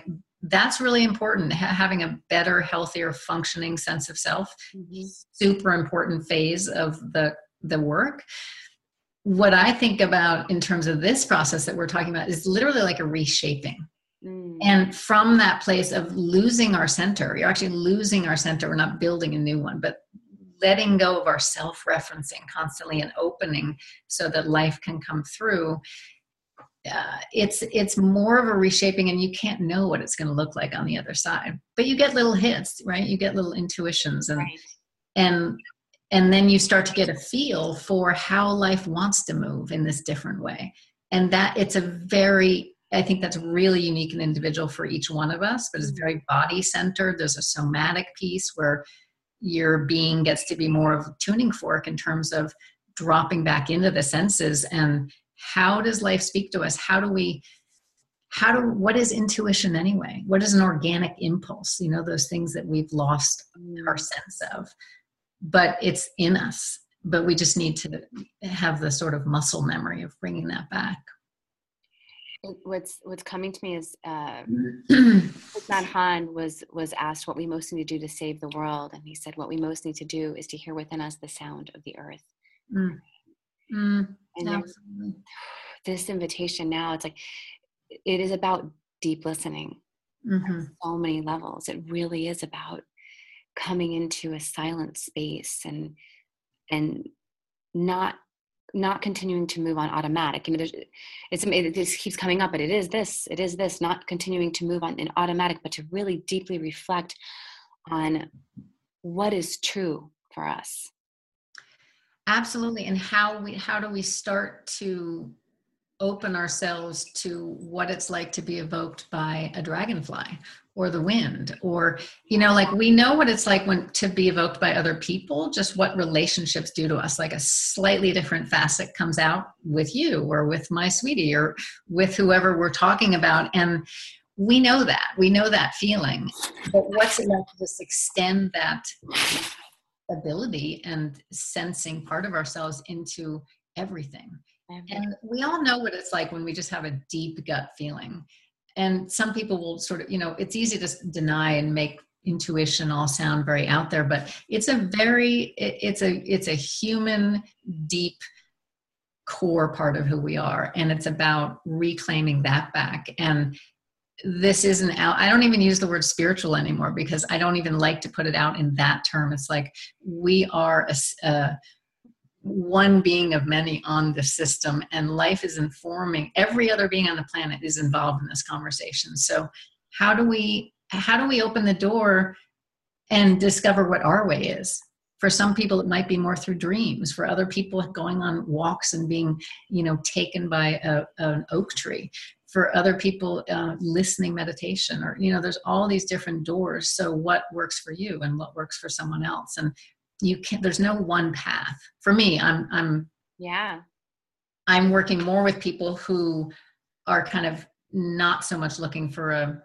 that's really important. Ha- having a better, healthier, functioning sense of self, mm-hmm. super important phase of the the work. What I think about in terms of this process that we're talking about is literally like a reshaping. Mm. And from that place of losing our center, you're actually losing our center. We're not building a new one, but letting go of our self-referencing constantly and opening so that life can come through. Uh, it's it's more of a reshaping, and you can't know what it's going to look like on the other side. But you get little hits, right? You get little intuitions, and right. and and then you start to get a feel for how life wants to move in this different way. And that it's a very, I think that's really unique and individual for each one of us, but it's very body centered. There's a somatic piece where your being gets to be more of a tuning fork in terms of dropping back into the senses. And how does life speak to us? How do we, how do, what is intuition anyway? What is an organic impulse? You know, those things that we've lost our sense of. But it's in us, but we just need to have the sort of muscle memory of bringing that back. What's what's coming to me is uh, Nat Han was was asked what we most need to do to save the world, and he said what we most need to do is to hear within us the sound of the earth. Mm. Mm, and absolutely. This invitation now, it's like it is about deep listening mm-hmm. on so many levels. It really is about coming into a silent space and and not not continuing to move on automatic. I mean, there's, it's it just keeps coming up, but it is this, it is this, not continuing to move on in automatic, but to really deeply reflect on what is true for us. Absolutely, and how we how do we start to open ourselves to what it's like to be evoked by a dragonfly or the wind, or, you know, like we know what it's like when to be evoked by other people, just what relationships do to us. Like a slightly different facet comes out with you or with my sweetie or with whoever we're talking about. And we know that, we know that feeling, but what's it like to just extend that ability and sensing part of ourselves into everything? And we all know what it's like when we just have a deep gut feeling. And some people will sort of, you know, it's easy to deny and make intuition all sound very out there, but it's a very, it's a, it's a human, deep core part of who we are. And it's about reclaiming that back. And this isn't out, I don't even use the word spiritual anymore because I don't even like to put it out in that term. It's like we are a, a one being of many on the system, and life is informing every other being on the planet is involved in this conversation. So how do we how do we open the door and discover what our way is? For some people it might be more through dreams. For other people, going on walks and being, you know, taken by a, an oak tree. For other people, uh, listening meditation, or, you know, there's all these different doors. So what works for you and what works for someone else? And you can't, there's no one path. For me, I'm, I'm, yeah, I'm working more with people who are kind of not so much looking for a,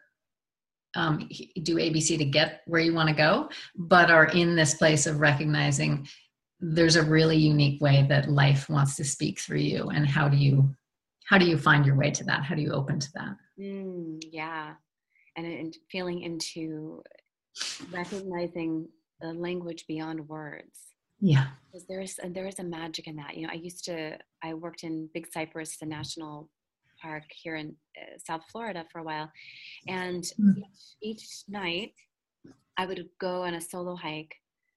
um, do A B C to get where you want to go, but are in this place of recognizing there's a really unique way that life wants to speak through you. And how do you, how do you find your way to that? How do you open to that? Mm, yeah. And, and feeling into recognizing the language beyond words. Yeah. Because there is, there is a magic in that. You know, I used to, I worked in Big Cypress, the national park here in uh, South Florida for a while. And mm. each, each night I would go on a solo hike,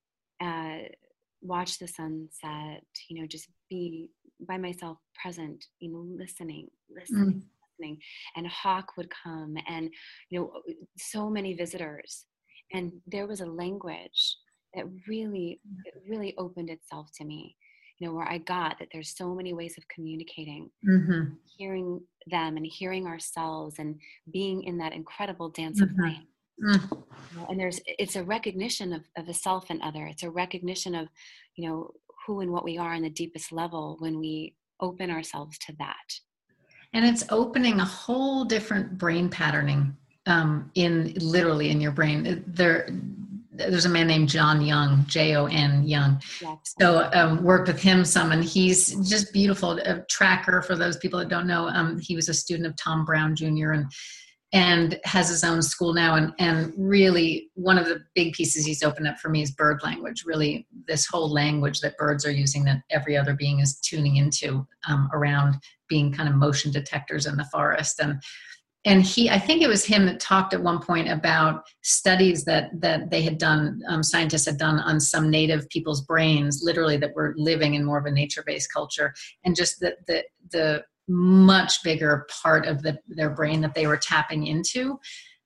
uh, watch the sunset, you know, just be by myself present, you know, listening, listening, mm. listening. And a hawk would come and, you know, so many visitors. And there was a language that really, it really opened itself to me, you know, where I got that there's so many ways of communicating, mm-hmm. hearing them and hearing ourselves and being in that incredible dance mm-hmm. of life. Mm. You know, and there's, it's a recognition of, of the self and other. It's a recognition of, you know, who and what we are on the deepest level when we open ourselves to that. And it's opening a whole different brain patterning. Um, in literally in your brain, there, there's a man named John Young, J O N Young. Yes. So um, worked with him some, and he's just beautiful. A tracker for those people that don't know. Um, he was a student of Tom Brown Junior and and has his own school now. And, and really one of the big pieces he's opened up for me is bird language, really this whole language that birds are using that every other being is tuning into, um, around being kind of motion detectors in the forest. And And he, I think it was him that talked at one point about studies that that they had done, um, scientists had done on some native people's brains, literally that were living in more of a nature-based culture, and just the the the much bigger part of the, their brain that they were tapping into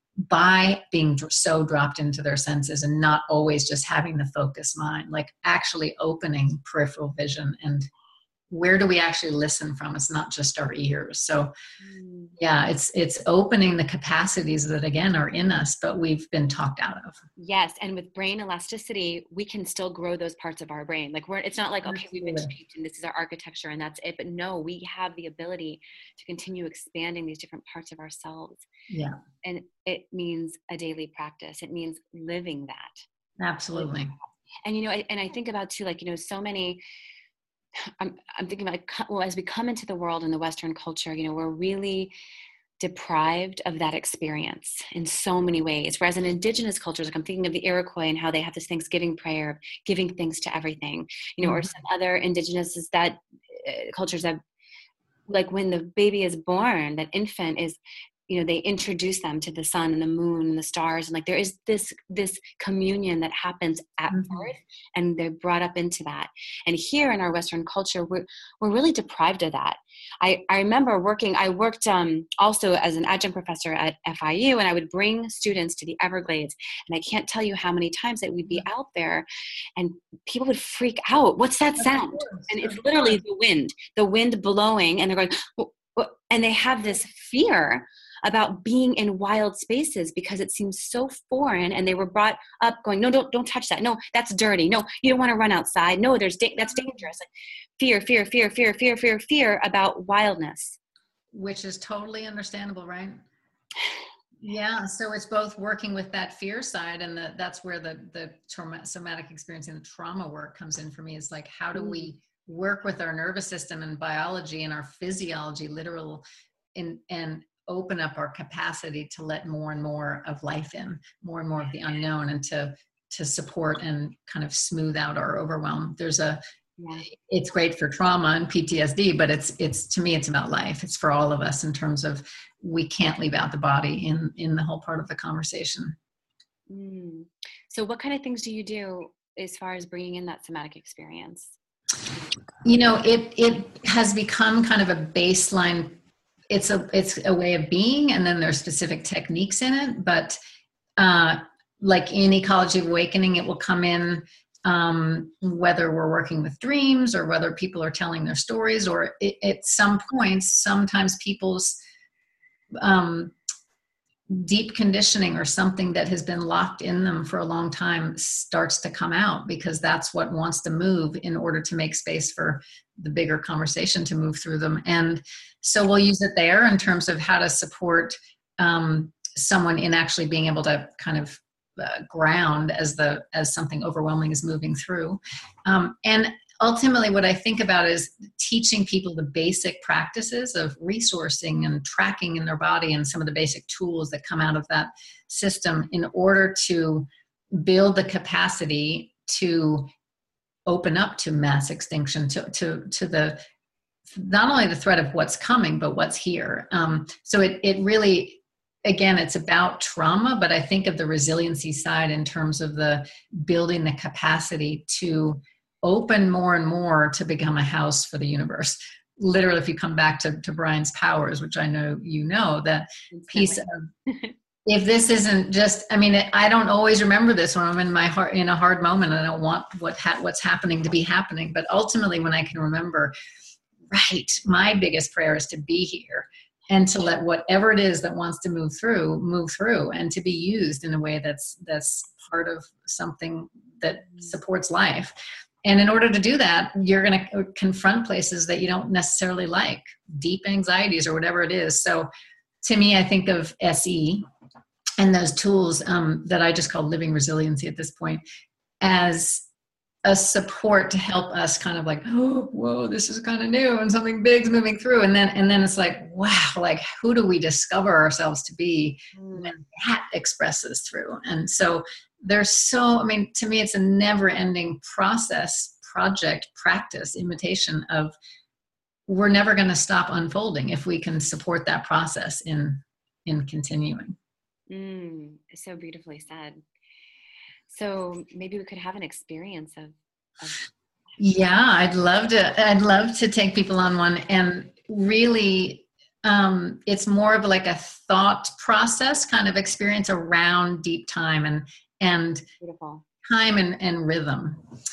by being so dropped into their senses and not always just having the focused mind, like actually opening peripheral vision. And where do we actually listen from? It's not just our ears. So yeah, it's it's opening the capacities that again are in us, but we've been talked out of. Yes, and with brain elasticity, we can still grow those parts of our brain. Like we're, it's not like, okay, we've been shaped and this is our architecture and that's it. But no, we have the ability to continue expanding these different parts of ourselves. Yeah. And it means a daily practice. It means living that. Absolutely. And, you know, I, and I think about too, like, you know, so many, I'm, I'm thinking about, well, as we come into the world in the Western culture, you know, we're really deprived of that experience in so many ways. Whereas in indigenous cultures, like I'm thinking of the Iroquois and how they have this Thanksgiving prayer of giving thanks to everything, you know, mm-hmm. or some other indigenous is that uh, cultures that, like when the baby is born, that infant is, you know, they introduce them to the sun and the moon and the stars. And like, there is this, this communion that happens at mm-hmm. birth, and they're brought up into that. And here in our Western culture, we're, we're really deprived of that. I, I remember working, I worked um, also as an adjunct professor at F I U, and I would bring students to the Everglades. And I can't tell you how many times that we'd be out there and people would freak out. What's that sound? And it's literally the wind, the wind blowing, and they're going, oh, oh, and they have this fear about being in wild spaces because it seems so foreign, and they were brought up going, no, don't, don't touch that. No, that's dirty. No, you don't want to run outside. No, there's, da- that's dangerous. Like fear, fear, fear, fear, fear, fear, fear about wildness. Which is totally understandable, right? Yeah. So it's both working with that fear side, and the, that's where the, the trauma, somatic experience and the trauma work comes in for me, is like, how do we work with our nervous system and biology and our physiology, literal in, and open up our capacity to let more and more of life in, more and more of the unknown, and to to support and kind of smooth out our overwhelm. There's a, yeah. It's great for trauma and P T S D, but it's it's to me it's about life. It's for all of us in terms of we can't leave out the body in in the whole part of the conversation. Mm. So what kind of things do you do as far as bringing in that somatic experience? You know, it it has become kind of a baseline. It's a it's a way of being, and then there's specific techniques in it. But uh, like in Ecology of Awakening, it will come in um, whether we're working with dreams or whether people are telling their stories, or it, at some points, sometimes people's um, deep conditioning or something that has been locked in them for a long time starts to come out, because that's what wants to move in order to make space for the bigger conversation to move through them. And so we'll use it there in terms of how to support um, someone in actually being able to kind of uh, ground as the as something overwhelming is moving through. Um, and ultimately what I think about is teaching people the basic practices of resourcing and tracking in their body, and some of the basic tools that come out of that system in order to build the capacity to open up to mass extinction, to, to, to the, not only the threat of what's coming, but what's here. Um, so it, it really, again, it's about trauma, but I think of the resiliency side in terms of the building the capacity to open more and more to become a house for the universe. Literally, if you come back to, to Brian's powers, which I know you know, that piece of, if this isn't just, I mean, I don't always remember this when I'm in my heart, in a hard moment, and I don't want what ha- what's happening to be happening. But ultimately, when I can remember, right, my biggest prayer is to be here and to let whatever it is that wants to move through, move through, and to be used in a way that's that's part of something that supports life. And in order to do that, you're going to confront places that you don't necessarily like, deep anxieties or whatever it is. So to me, I think of S E and those tools um, that I just call living resiliency at this point as a support to help us kind of like, oh, whoa, this is kind of new and something big's moving through. And then, and then it's like, wow, like who do we discover ourselves to be Mm. when that expresses through? And so there's so, I mean, to me, it's a never ending process, project, practice, imitation of, we're never going to stop unfolding if we can support that process in, in continuing. Mm, so beautifully said. So maybe we could have an experience of, of yeah, I'd love to, I'd love to take people on one. And really, um, it's more of like a thought process kind of experience around deep time and, and beautiful time and, and rhythm.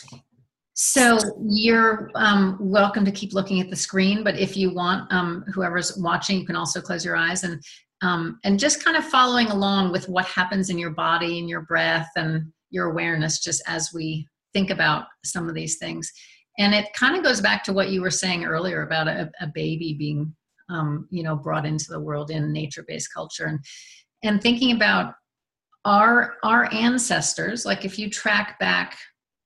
So you're um, welcome to keep looking at the screen, but if you want, um, whoever's watching, you can also close your eyes and um, and just kind of following along with what happens in your body and your breath and your awareness just as we think about some of these things. And it kind of goes back to what you were saying earlier about a, a baby being, um, you know, brought into the world in nature-based culture, and and thinking about our our ancestors. Like if you track back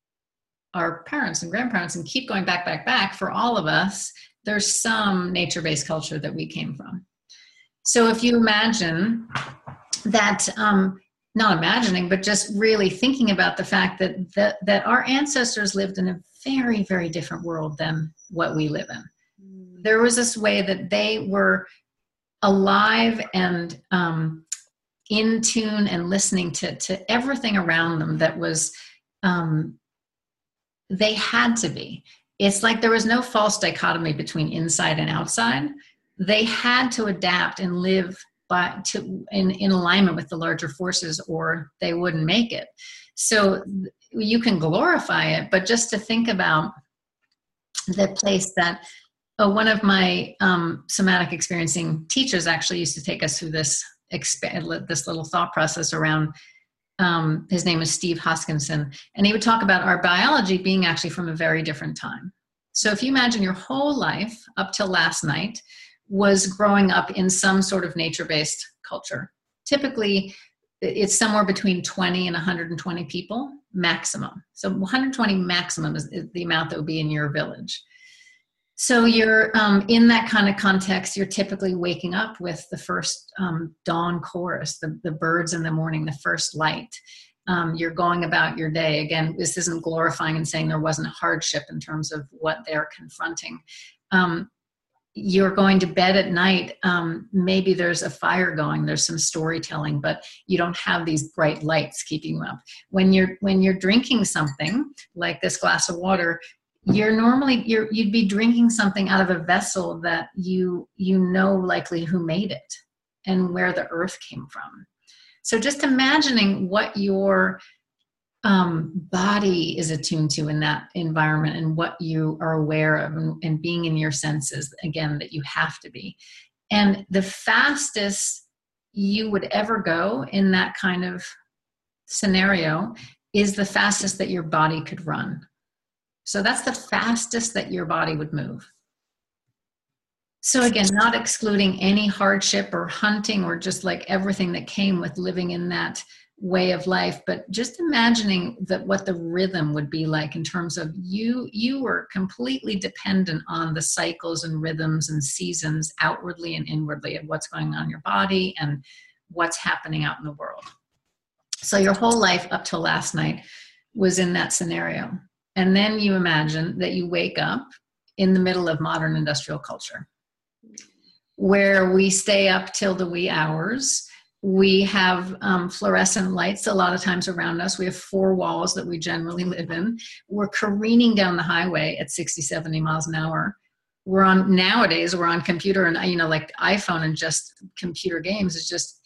our parents and grandparents and keep going back, back, back, for all of us, there's some nature-based culture that we came from. So if you imagine that, um, not imagining, but just really thinking about the fact that, that, that our ancestors lived in a very, very different world than what we live in. Mm. There was this way that they were alive and um, in tune and listening to, to everything around them that was, um, they had to be. It's like there was no false dichotomy between inside and outside. They had to adapt and live by to in, in alignment with the larger forces, or they wouldn't make it. So you can glorify it, but just to think about the place that oh, one of my um, somatic experiencing teachers actually used to take us through this exp- this little thought process around. Um, his name is Steve Hoskinson, and he would talk about our biology being actually from a very different time. So if you imagine your whole life up till last night was growing up in some sort of nature-based culture, typically it's somewhere between twenty and one hundred twenty people maximum. So one hundred twenty maximum is the amount that would be in your village. So you're um, in that kind of context, you're typically waking up with the first um, dawn chorus, the, the birds in the morning, the first light. Um, you're going about your day. Again, this isn't glorifying and saying there wasn't hardship in terms of what they're confronting. Um, you're going to bed at night. Um, maybe there's a fire going, there's some storytelling, but you don't have these bright lights keeping you up. When you're, when you're drinking something like this glass of water, you're normally you're you'd be drinking something out of a vessel that you you know likely who made it and where the earth came from. So just imagining what your um, body is attuned to in that environment and what you are aware of, and, and being in your senses, again, that you have to be. And the fastest you would ever go in that kind of scenario is the fastest that your body could run. So that's the fastest that your body would move. So again, not excluding any hardship or hunting or just like everything that came with living in that way of life, but just imagining that what the rhythm would be like in terms of you, you were completely dependent on the cycles and rhythms and seasons outwardly and inwardly of what's going on in your body and what's happening out in the world. So your whole life up till last night was in that scenario. And then you imagine that you wake up in the middle of modern industrial culture, where we stay up till the wee hours. We have um, fluorescent lights a lot of times around us. We have four walls that we generally live in. We're careening down the highway at sixty, seventy miles an hour. We're on, nowadays, we're on computer and, you know, like iPhone and just computer games is just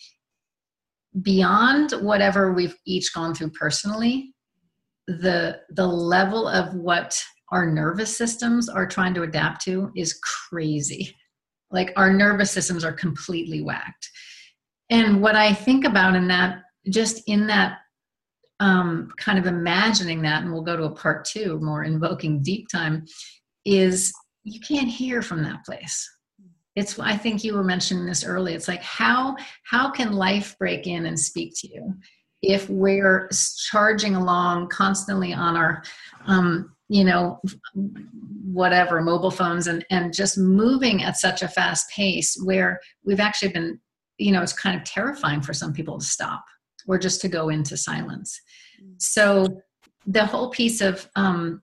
beyond whatever we've each gone through personally. The, the level of what our nervous systems are trying to adapt to is crazy. Like our nervous systems are completely whacked. And what I think about in that, just in that um, kind of imagining that, and we'll go to a part two, more invoking deep time, is you can't hear from that place. It's, I think you were mentioning this earlier. It's like, how, how can life break in and speak to you if we're charging along constantly on our, um, you know, whatever, mobile phones and, and just moving at such a fast pace where we've actually been, you know, it's kind of terrifying for some people to stop or just to go into silence. So the whole piece of, um,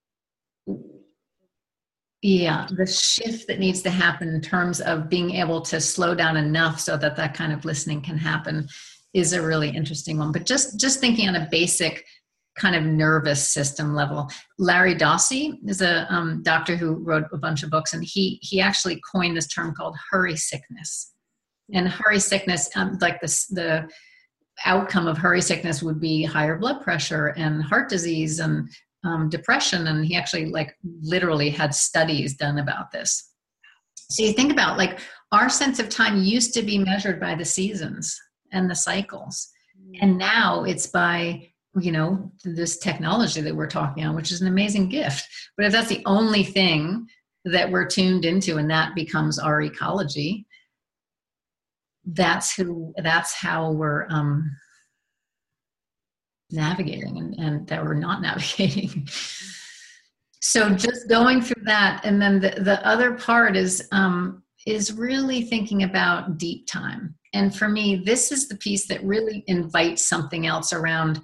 yeah, the shift that needs to happen in terms of being able to slow down enough so that that kind of listening can happen is a really interesting one. But just, just thinking on a basic kind of nervous system level, Larry Dossey is a um, doctor who wrote a bunch of books, and he, he actually coined this term called hurry sickness. And hurry sickness, um, like this, the outcome of hurry sickness would be higher blood pressure and heart disease and um, depression. And he actually like literally had studies done about this. So you think about like our sense of time used to be measured by the seasons and the cycles. And now it's by, you know, this technology that we're talking on, which is an amazing gift. But if that's the only thing that we're tuned into and that becomes our ecology, that's who, that's how we're um, navigating and, and that we're not navigating. So just going through that. And then the, the other part is, um, is really thinking about deep time. And for me, this is the piece that really invites something else around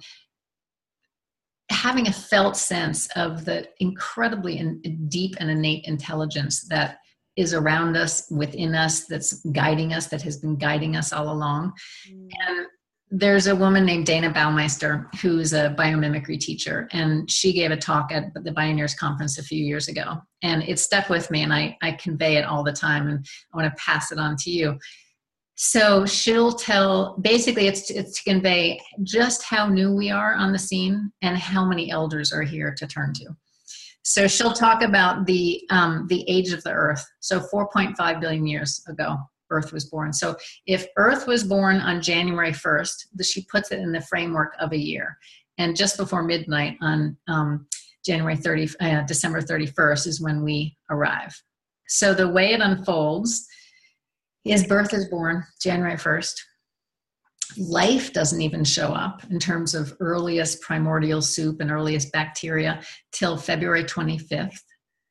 having a felt sense of the incredibly in, deep and innate intelligence that is around us, within us, that's guiding us, that has been guiding us all along. Mm. And there's a woman named Dana Baumeister who's a biomimicry teacher, and she gave a talk at the Bioneers Conference a few years ago. And it stuck with me, and I, I convey it all the time, and I want to pass it on to you. So she'll tell, basically it's, it's to convey just how new we are on the scene and how many elders are here to turn to. So she'll talk about the um, the age of the Earth. So four point five billion years ago, Earth was born. So if Earth was born on January first, she puts it in the framework of a year. And just before midnight on um, January thirtieth, uh, December thirty-first is when we arrive. So the way it unfolds is birth is born January first. Life doesn't even show up in terms of earliest primordial soup and earliest bacteria till February twenty-fifth.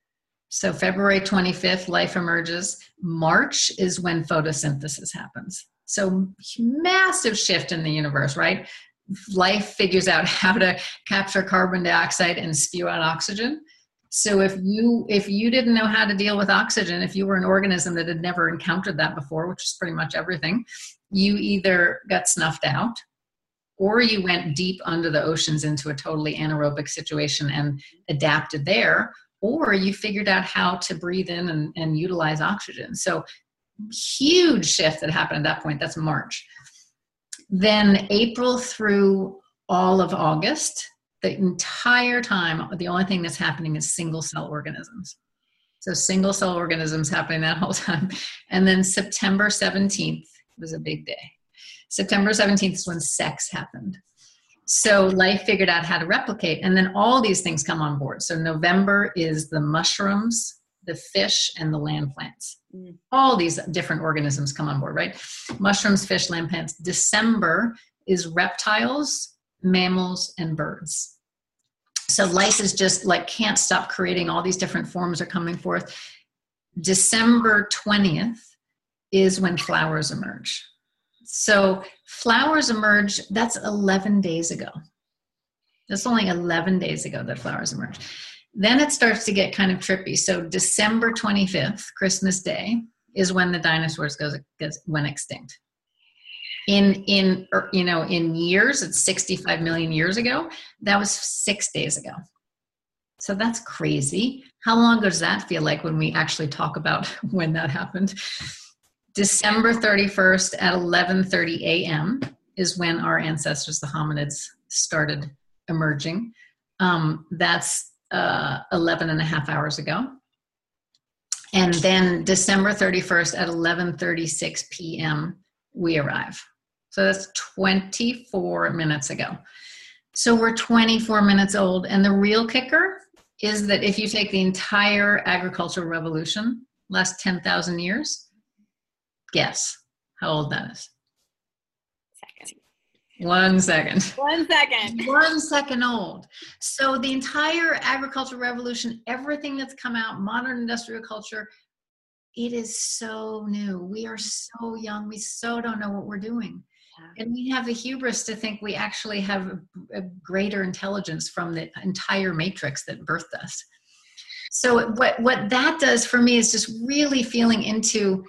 So February twenty-fifth, life emerges. March is when photosynthesis happens. So massive shift in the universe, right? Life figures out how to capture carbon dioxide and spew out oxygen. So if you if you didn't know how to deal with oxygen, if you were an organism that had never encountered that before, which is pretty much everything, you either got snuffed out or you went deep under the oceans into a totally anaerobic situation and adapted there, or you figured out how to breathe in and, and utilize oxygen. So huge shift that happened at that point. That's March. Then April through all of August, the entire time, the only thing that's happening is single cell organisms. So single cell organisms happening that whole time. And then September seventeenth was a big day. September seventeenth is when sex happened. So life figured out how to replicate. And then all these things come on board. So November is the mushrooms, the fish, and the land plants. Mm. All these different organisms come on board, right? Mushrooms, fish, land plants. December is reptiles, mammals, and birds. So life is just like can't stop creating. All these different forms are coming forth. December twentieth is when flowers emerge. So flowers emerge, that's eleven days ago. That's only eleven days ago that flowers emerge. Then it starts to get kind of trippy. So December twenty-fifth, Christmas Day, is when the dinosaurs goes, goes went extinct. In, in, you know, in years, it's sixty-five million years ago. That was six days ago. So that's crazy. How long does that feel like when we actually talk about when that happened? December thirty-first at eleven thirty a.m. is when our ancestors, the hominids, started emerging. Um, that's uh, eleven and a half hours ago. And then December thirty-first at eleven thirty-six p.m., we arrive. So that's twenty-four minutes ago. So we're twenty-four minutes old. And the real kicker is that if you take the entire agricultural revolution, last ten thousand years, guess how old that is. Second. One second. One second. One second old. So the entire agricultural revolution, everything that's come out, modern industrial culture, it is so new. We are so young. We so don't know what we're doing. Yeah. And we have the hubris to think we actually have a, a greater intelligence from the entire matrix that birthed us. So what, what that does for me is just really feeling into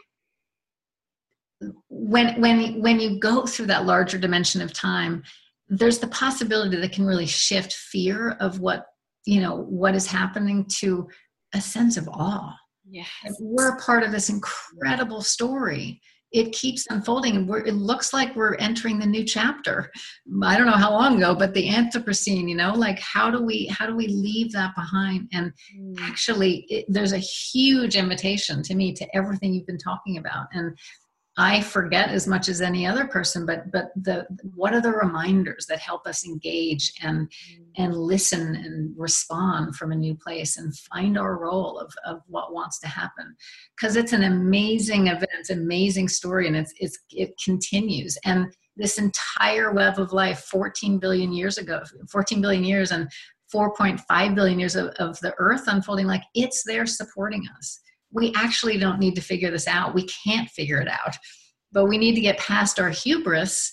when, when, when you go through that larger dimension of time, there's the possibility that can really shift fear of what, you know, what is happening to a sense of awe. Yes. We're a part of this incredible story. It keeps unfolding, and we're, it looks like we're entering the new chapter. I don't know how long ago, but the Anthropocene, you know, like how do we how do we leave that behind? And mm. actually, it, there's a huge invitation to me to everything you've been talking about. And I forget as much as any other person, but but the what are the reminders that help us engage and and listen and respond from a new place and find our role of, of what wants to happen? Because it's an amazing event, it's an amazing story, and it's it's it continues. And this entire web of life, fourteen billion years ago, fourteen billion years and four point five billion years of, of the earth unfolding, like it's there supporting us. We actually don't need to figure this out. We can't figure it out, but we need to get past our hubris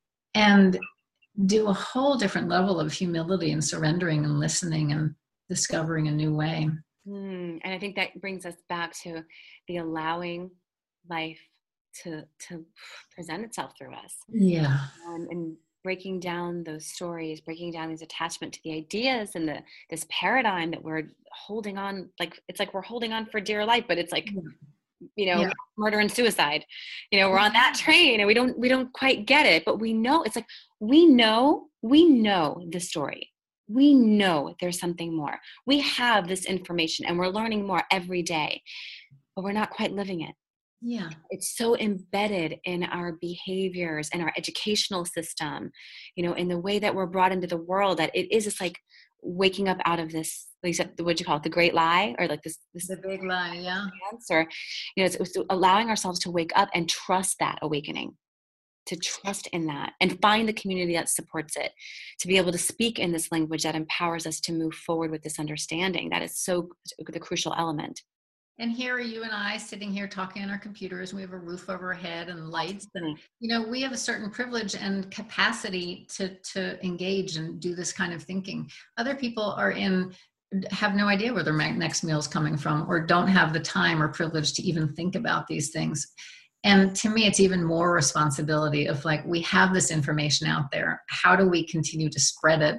and do a whole different level of humility and surrendering and listening and discovering a new way. Mm, and I think that brings us back to the allowing life to, to present itself through us. Yeah. Um, and breaking down those stories, breaking down these attachment to the ideas and the this paradigm that we're holding on, like it's like we're holding on for dear life, but it's like, you know, yeah. murder and suicide. You know, we're on that train and we don't we don't quite get it, but we know it's like we know we know the story. We know there's something more. We have this information and we're learning more every day, but we're not quite living it. Yeah. It's so embedded in our behaviors and our educational system, you know, in the way that we're brought into the world, that it is just like waking up out of this, like you said, what'd you call it? The great lie, or like this, this the big lie. Yeah. Or, you know, it's, it's allowing ourselves to wake up and trust that awakening, to trust in that and find the community that supports it, to be able to speak in this language that empowers us to move forward with this understanding. That is so the crucial element. And here are you and I sitting here talking on our computers, and we have a roof over our head and lights. And, you know, we have a certain privilege and capacity to, to engage and do this kind of thinking. Other people are in, have no idea where their next meal is coming from, or don't have the time or privilege to even think about these things. And to me, it's even more responsibility of like, we have this information out there. How do we continue to spread it?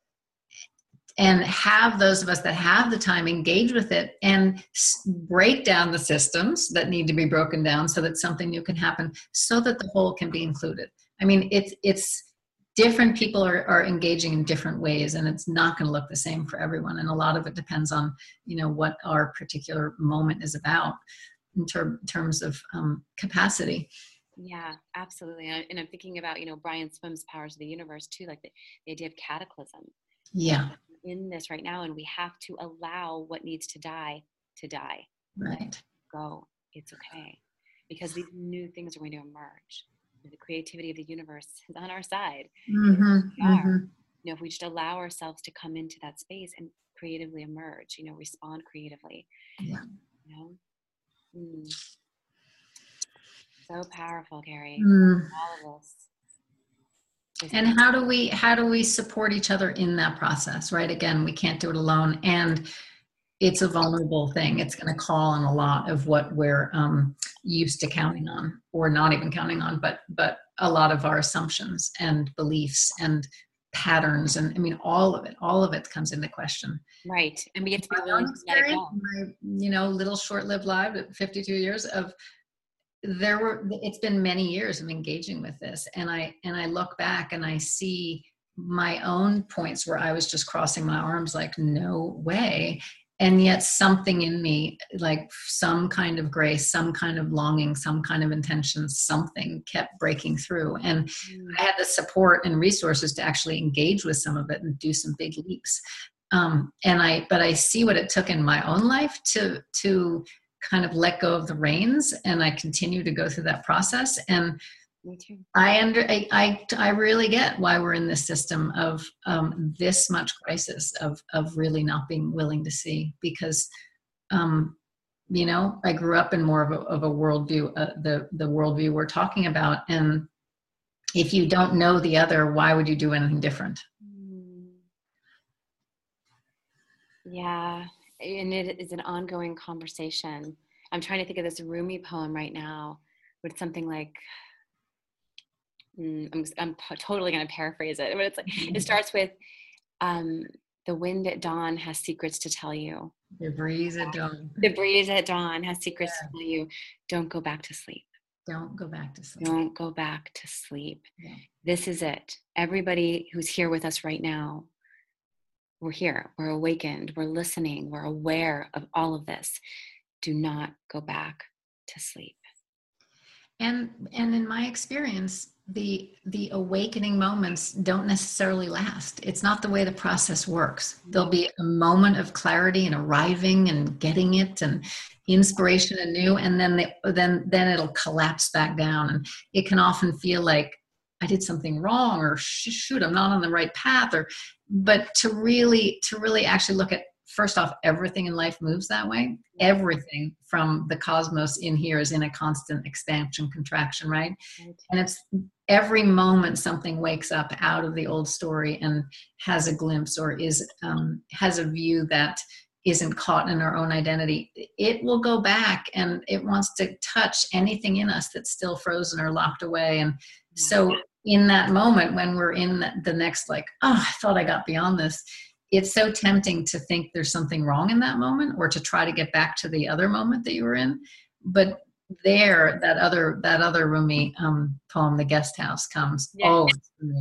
And have those of us that have the time engage with it and break down the systems that need to be broken down so that something new can happen, so that the whole can be included. I mean, it's it's different people are, are engaging in different ways, and it's not going to look the same for everyone. And a lot of it depends on, you know, what our particular moment is about in ter- terms of um, capacity. Yeah, absolutely. And I'm thinking about, you know, Brian Swimm's Powers of the Universe too, like the, the idea of cataclysm. Yeah. In this right now, and we have to allow what needs to die to die. Right. Go. It's okay, because these new things are going to emerge. The creativity of the universe is on our side. Mm-hmm. We are. Mm-hmm. You know, if we just allow ourselves to come into that space and creatively emerge, you know, respond creatively. Yeah. You know. Mm. So powerful, Carrie. Mm. All of us. And how do we how do we support each other in that process, right? Again, we can't do it alone, and it's a vulnerable thing. It's going to call on a lot of what we're um, used to counting on, or not even counting on, but but a lot of our assumptions and beliefs and patterns, and I mean, all of it, all of it comes into question. Right, and we get to be willing to let it go. My, you know, little short-lived life at fifty-two years of. There were, it's been many years of engaging with this. And I, and I look back and I see my own points where I was just crossing my arms, like, no way. And yet something in me, like some kind of grace, some kind of longing, some kind of intention, something kept breaking through. And mm. I had the support and resources to actually engage with some of it and do some big leaps. Um, and I, but I see what it took in my own life to, to, kind of let go of the reins, and I continue to go through that process. And Me too. I under I, I I really get why we're in this system of um, this much crisis of of really not being willing to see, because um, you know, I grew up in more of a, of a worldview, uh, the the worldview we're talking about, and if you don't know the other, why would you do anything different? Yeah, and it is an ongoing conversation. I'm trying to think of this Rumi poem right now, but it's something like, mm, I'm, I'm p- totally going to paraphrase it, but it's like, it starts with, um, the wind at dawn has secrets to tell you. The breeze at dawn. The breeze at dawn has secrets Yeah. to tell you. Don't go back to sleep. Don't go back to sleep. Don't go back to sleep. Yeah. This is it. Everybody who's here with us right now, we're here. We're awakened. We're listening. We're aware of all of this. Do not go back to sleep. And and in my experience, the the awakening moments don't necessarily last. It's not the way the process works. There'll be a moment of clarity and arriving and getting it and inspiration anew, and then they, then then it'll collapse back down. And it can often feel like I did something wrong, or shoot, I'm not on the right path. Or but to really to really actually look at, first off, everything in life moves that way. Everything from the cosmos in here is in a constant expansion, contraction, right? And it's every moment something wakes up out of the old story and has a glimpse, or is um, has a view that isn't caught in our own identity. It will go back and it wants to touch anything in us that's still frozen or locked away. And so in that moment when we're in the next, like, oh, I thought I got beyond this, it's so tempting to think there's something wrong in that moment, or to try to get back to the other moment that you were in. But there, that other that other Rumi um, poem, "The Guest House," comes. Yeah. Oh,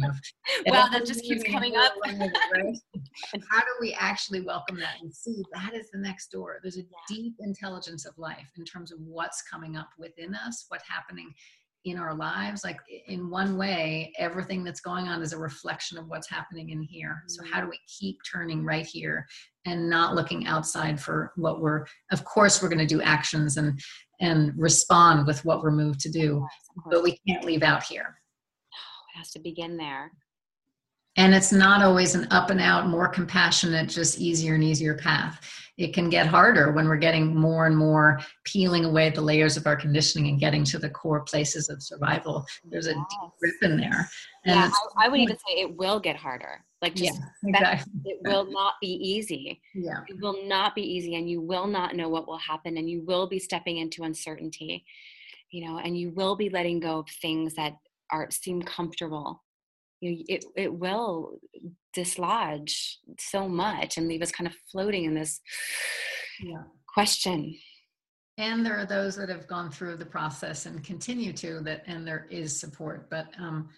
well, that just keeps coming up. Right? How do we actually welcome that and see that is the next door? There's a deep intelligence of life in terms of what's coming up within us, what's happening in our lives. Like, in one way, everything that's going on is a reflection of what's happening in here. So how do we keep turning right here and not looking outside for what we're, of course, we're going to do actions and and respond with what we're moved to do, but we can't leave out here. It has to begin there. And it's not always an up and out, more compassionate, just easier and easier path. It can get harder when we're getting more and more peeling away the layers of our conditioning and getting to the core places of survival. There's a Yes. deep rip in there. And yeah, I, I would even say it will get harder. Like, just yeah, exactly. It will not be easy. Yeah. It will not be easy, and you will not know what will happen, and you will be stepping into uncertainty, you know, and you will be letting go of things that are seem comfortable. You know, it it will dislodge so much and leave us kind of floating in this yeah. question. And there are those that have gone through the process and continue to, that, and there is support. But um,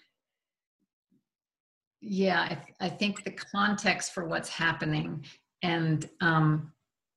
yeah, I, I think the context for what's happening, and um,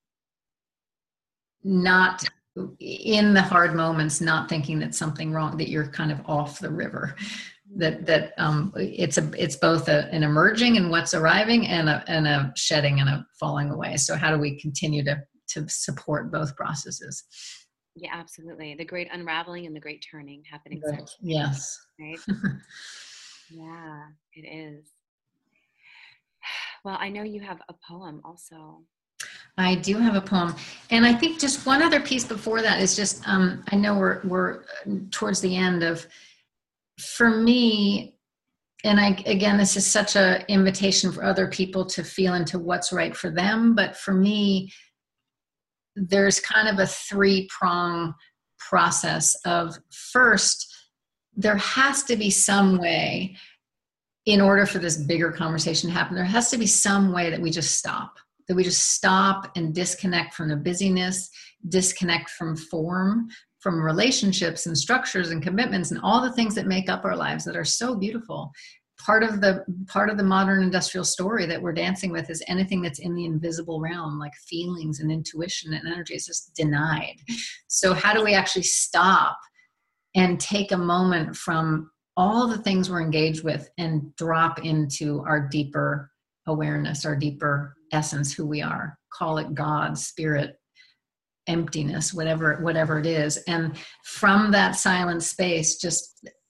not in the hard moments, not thinking that something wrong, that you're kind of off the river. That that um, it's a it's both a, an emerging and what's arriving, and a and a shedding and a falling away. So how do we continue to to support both processes? Yeah, absolutely. The great unraveling and the great turning happening. Right. Yes. Right. Yeah, it is. Well, I know you have a poem also. I do have a poem, and I think just one other piece before that is just um, I know we're we're towards the end of. For me, and I, again, this is such an invitation for other people to feel into what's right for them. But for me, there's kind of a three-prong process of, first, there has to be some way, in order for this bigger conversation to happen, there has to be some way that we just stop, that we just stop and disconnect from the busyness, disconnect from form, from relationships and structures and commitments and all the things that make up our lives that are so beautiful. Part of the part of the modern industrial story that we're dancing with is anything that's in the invisible realm, like feelings and intuition and energy, is just denied. So how do we actually stop and take a moment from all the things we're engaged with and drop into our deeper awareness, our deeper essence, who we are? Call it God, spirit, emptiness, whatever whatever it is. And from that silent space, just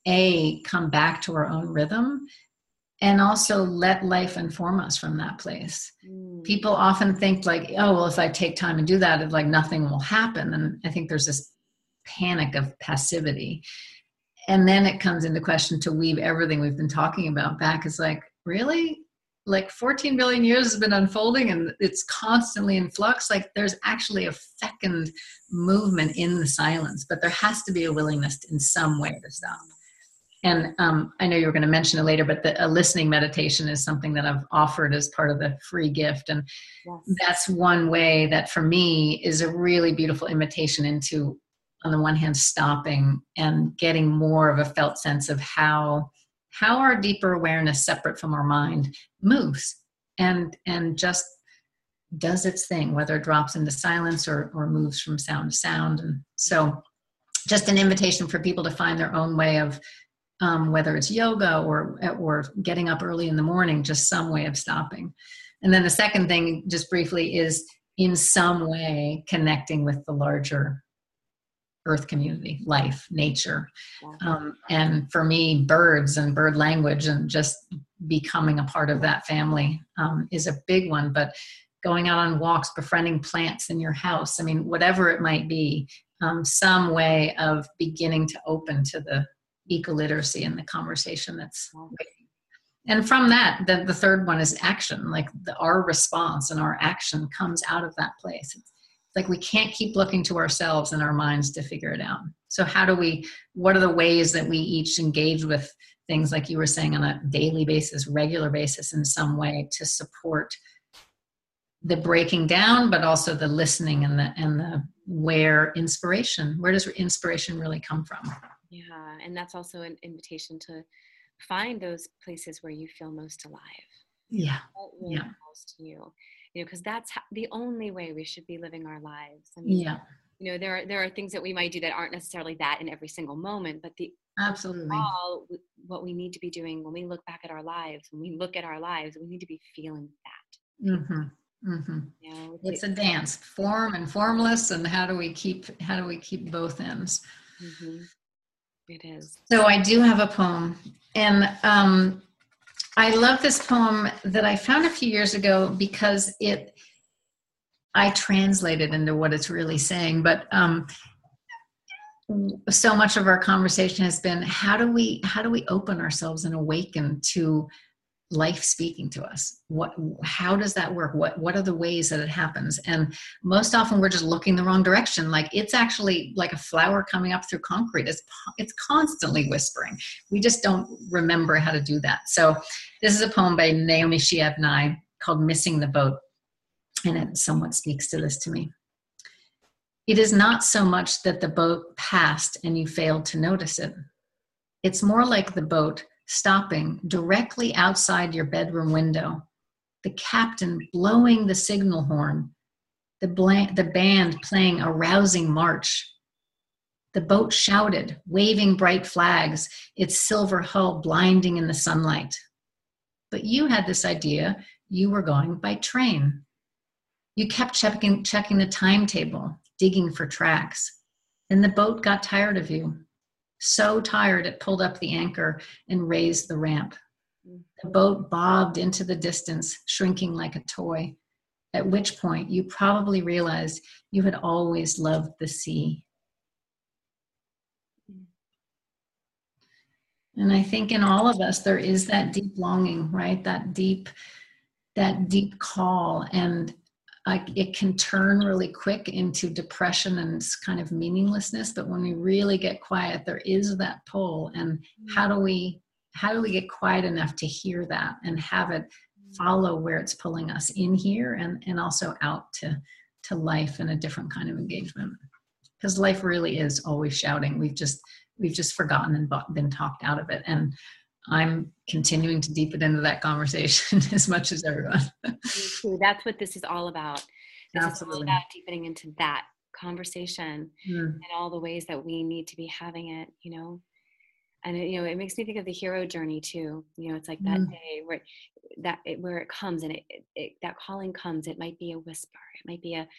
A, come back to our own rhythm, and also let life inform us from that place. Mm. People often think like, oh, well, if I take time and do that, it's like nothing will happen. And I think there's this panic of passivity. And then it comes into question to weave everything we've been talking about back. Is like, really? Like fourteen billion years has been unfolding and it's constantly in flux. Like there's actually a fecund movement in the silence, but there has to be a willingness in some way to stop. And um, I know you were going to mention it later, but the, a listening meditation is something that I've offered as part of the free gift. And Yes. that's one way that for me is a really beautiful invitation into, on the one hand, stopping and getting more of a felt sense of how how our deeper awareness, separate from our mind, moves and and just does its thing, whether it drops into silence or or moves from sound to sound. And so just an invitation for people to find their own way of, um, whether it's yoga or or getting up early in the morning, just some way of stopping. And then the second thing, just briefly, is in some way connecting with the larger earth community, life, nature. Um, and for me, birds and bird language and just becoming a part of that family um, is a big one. But going out on walks, befriending plants in your house, I mean, whatever it might be, um, some way of beginning to open to the eco-literacy and the conversation that's waiting. And from that, the, the third one is action. Like the, our response and our action comes out of that place. It's, like we can't keep looking to ourselves and our minds to figure it out. So how do we, what are the ways that we each engage with things like you were saying on a daily basis, regular basis in some way to support the breaking down, but also the listening and the, and the where inspiration, where does inspiration really come from? Yeah. And that's also an invitation to find those places where you feel most alive. Yeah. What really Yeah. calls to you. You know, because that's ha- the only way we should be living our lives. I mean, yeah. you know, there are there are things that we might do that aren't necessarily that in every single moment, but the Absolutely. all what we need to be doing when we look back at our lives, when we look at our lives, we need to be feeling that. Mm-hmm. Mm-hmm. You know, it's a dance, form and formless, and how do we keep how do we keep both ends? Mm-hmm. It is. So I do have a poem, and um, I love this poem that I found a few years ago because it, I translated into what it's really saying, but um, so much of our conversation has been, how do we, how do we open ourselves and awaken to life speaking to us? What, how does that work? What, what are the ways that it happens? And most often we're just looking the wrong direction. Like it's actually like a flower coming up through concrete. It's, it's constantly whispering. We just don't remember how to do that. So this is a poem by Naomi Shihab Nye called Missing the Boat. And it somewhat speaks to this to me. It is not so much that the boat passed and you failed to notice it. It's more like the boat stopping directly outside your bedroom window, the captain blowing the signal horn, the, blank, the band playing a rousing march. The boat shouted, waving bright flags, its silver hull blinding in the sunlight. But you had this idea you were going by train. You kept checking, checking the timetable, digging for tracks, and the boat got tired of you. So tired it pulled up the anchor and raised the ramp. The boat bobbed into the distance, shrinking like a toy, at which point you probably realized you had always loved the sea. And I think in all of us, there is that deep longing, right? That deep, that deep call. And I, it can turn really quick into depression and kind of meaninglessness. But when we really get quiet, there is that pull. And how do we, how do we get quiet enough to hear that and have it follow where it's pulling us in here and, and also out to, to life and a different kind of engagement? Because life really is always shouting. We've just, we've just forgotten and been talked out of it. And I'm continuing to deepen into that conversation as much as everyone. That's what this is all about. This Absolutely. is all about deepening into that conversation mm. and all the ways that we need to be having it, you know. And it, you know, it makes me think of the hero journey too. You know, it's like that mm. day where that it, where it comes and it, it, it that calling comes. It might be a whisper. It might be a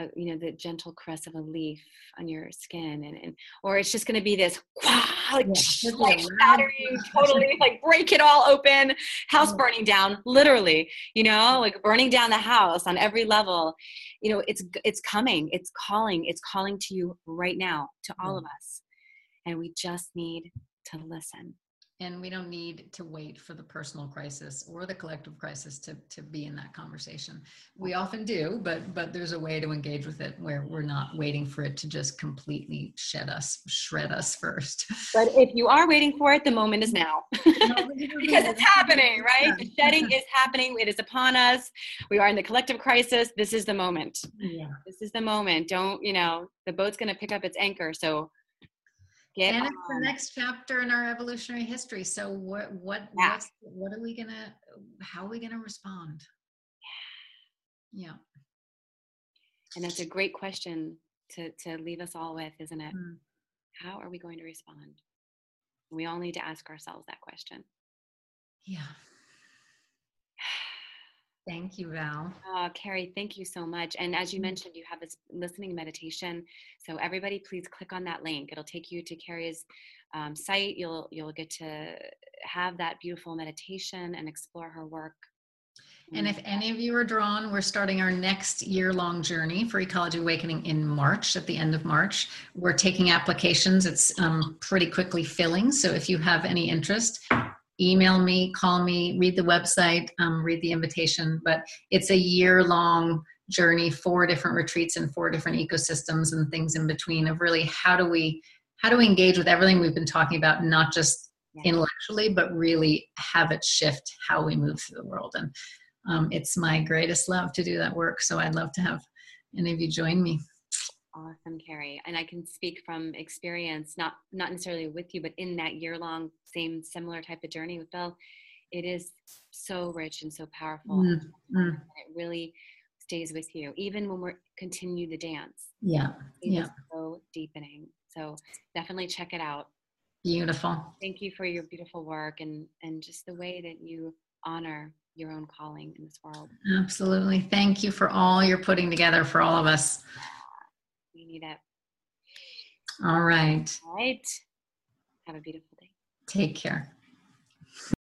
a, you know, the gentle caress of a leaf on your skin, and, and or it's just going to be this wow, like, Yeah, like shattering, totally like break it all open, house burning down, literally, you know, like burning down the house on every level. You know, it's it's coming, it's calling, it's calling to you right now, to all of us, and we just need to listen. And we don't need to wait for the personal crisis or the collective crisis to, to be in that conversation. We often do, but but there's a way to engage with it where we're not waiting for it to just completely shed us, shred us first. But if you are waiting for it, the moment is now. Because it's happening, right? The shedding is happening. It is upon us. We are in the collective crisis. This is the moment. Yeah. This is the moment. Don't, you know, the boat's going to pick up its anchor. So get and on. It's the next chapter in our evolutionary history. So what what Yeah. what's, what are we gonna how are we gonna respond? Yeah. Yeah. And that's a great question to to leave us all with, isn't it? Mm. How are we going to respond? We all need to ask ourselves that question. Yeah. Thank you, Val. Uh, Carrie, thank you so much. And as you mentioned, you have this listening meditation. So everybody, please click on that link. It'll take you to Carrie's um, site. You'll you'll get to have that beautiful meditation and explore her work. And if any of you are drawn, we're starting our next year-long journey for Ecology Awakening in March, at the end of March. We're taking applications. It's um, pretty quickly filling. So if you have any interest, email me, call me, read the website, um, read the invitation. But it's a year-long journey, four different retreats and four different ecosystems and things in between of really how do we how do we engage with everything we've been talking about, not just yeah. intellectually, but really have it shift how we move through the world. And um, it's my greatest love to do that work. So I'd love to have any of you join me. Awesome, Carrie. And I can speak from experience, not not necessarily with you, but in that year-long, same similar type of journey with Bill, it is so rich and so powerful. Mm, mm. And it really stays with you, even when we're continue the dance. Yeah, it yeah. is so deepening. So definitely check it out. Beautiful. Thank you for your beautiful work and and just the way that you honor your own calling in this world. Absolutely. Thank you for all you're putting together for all of us. We need it. All right. All right. Have a beautiful day. Take care.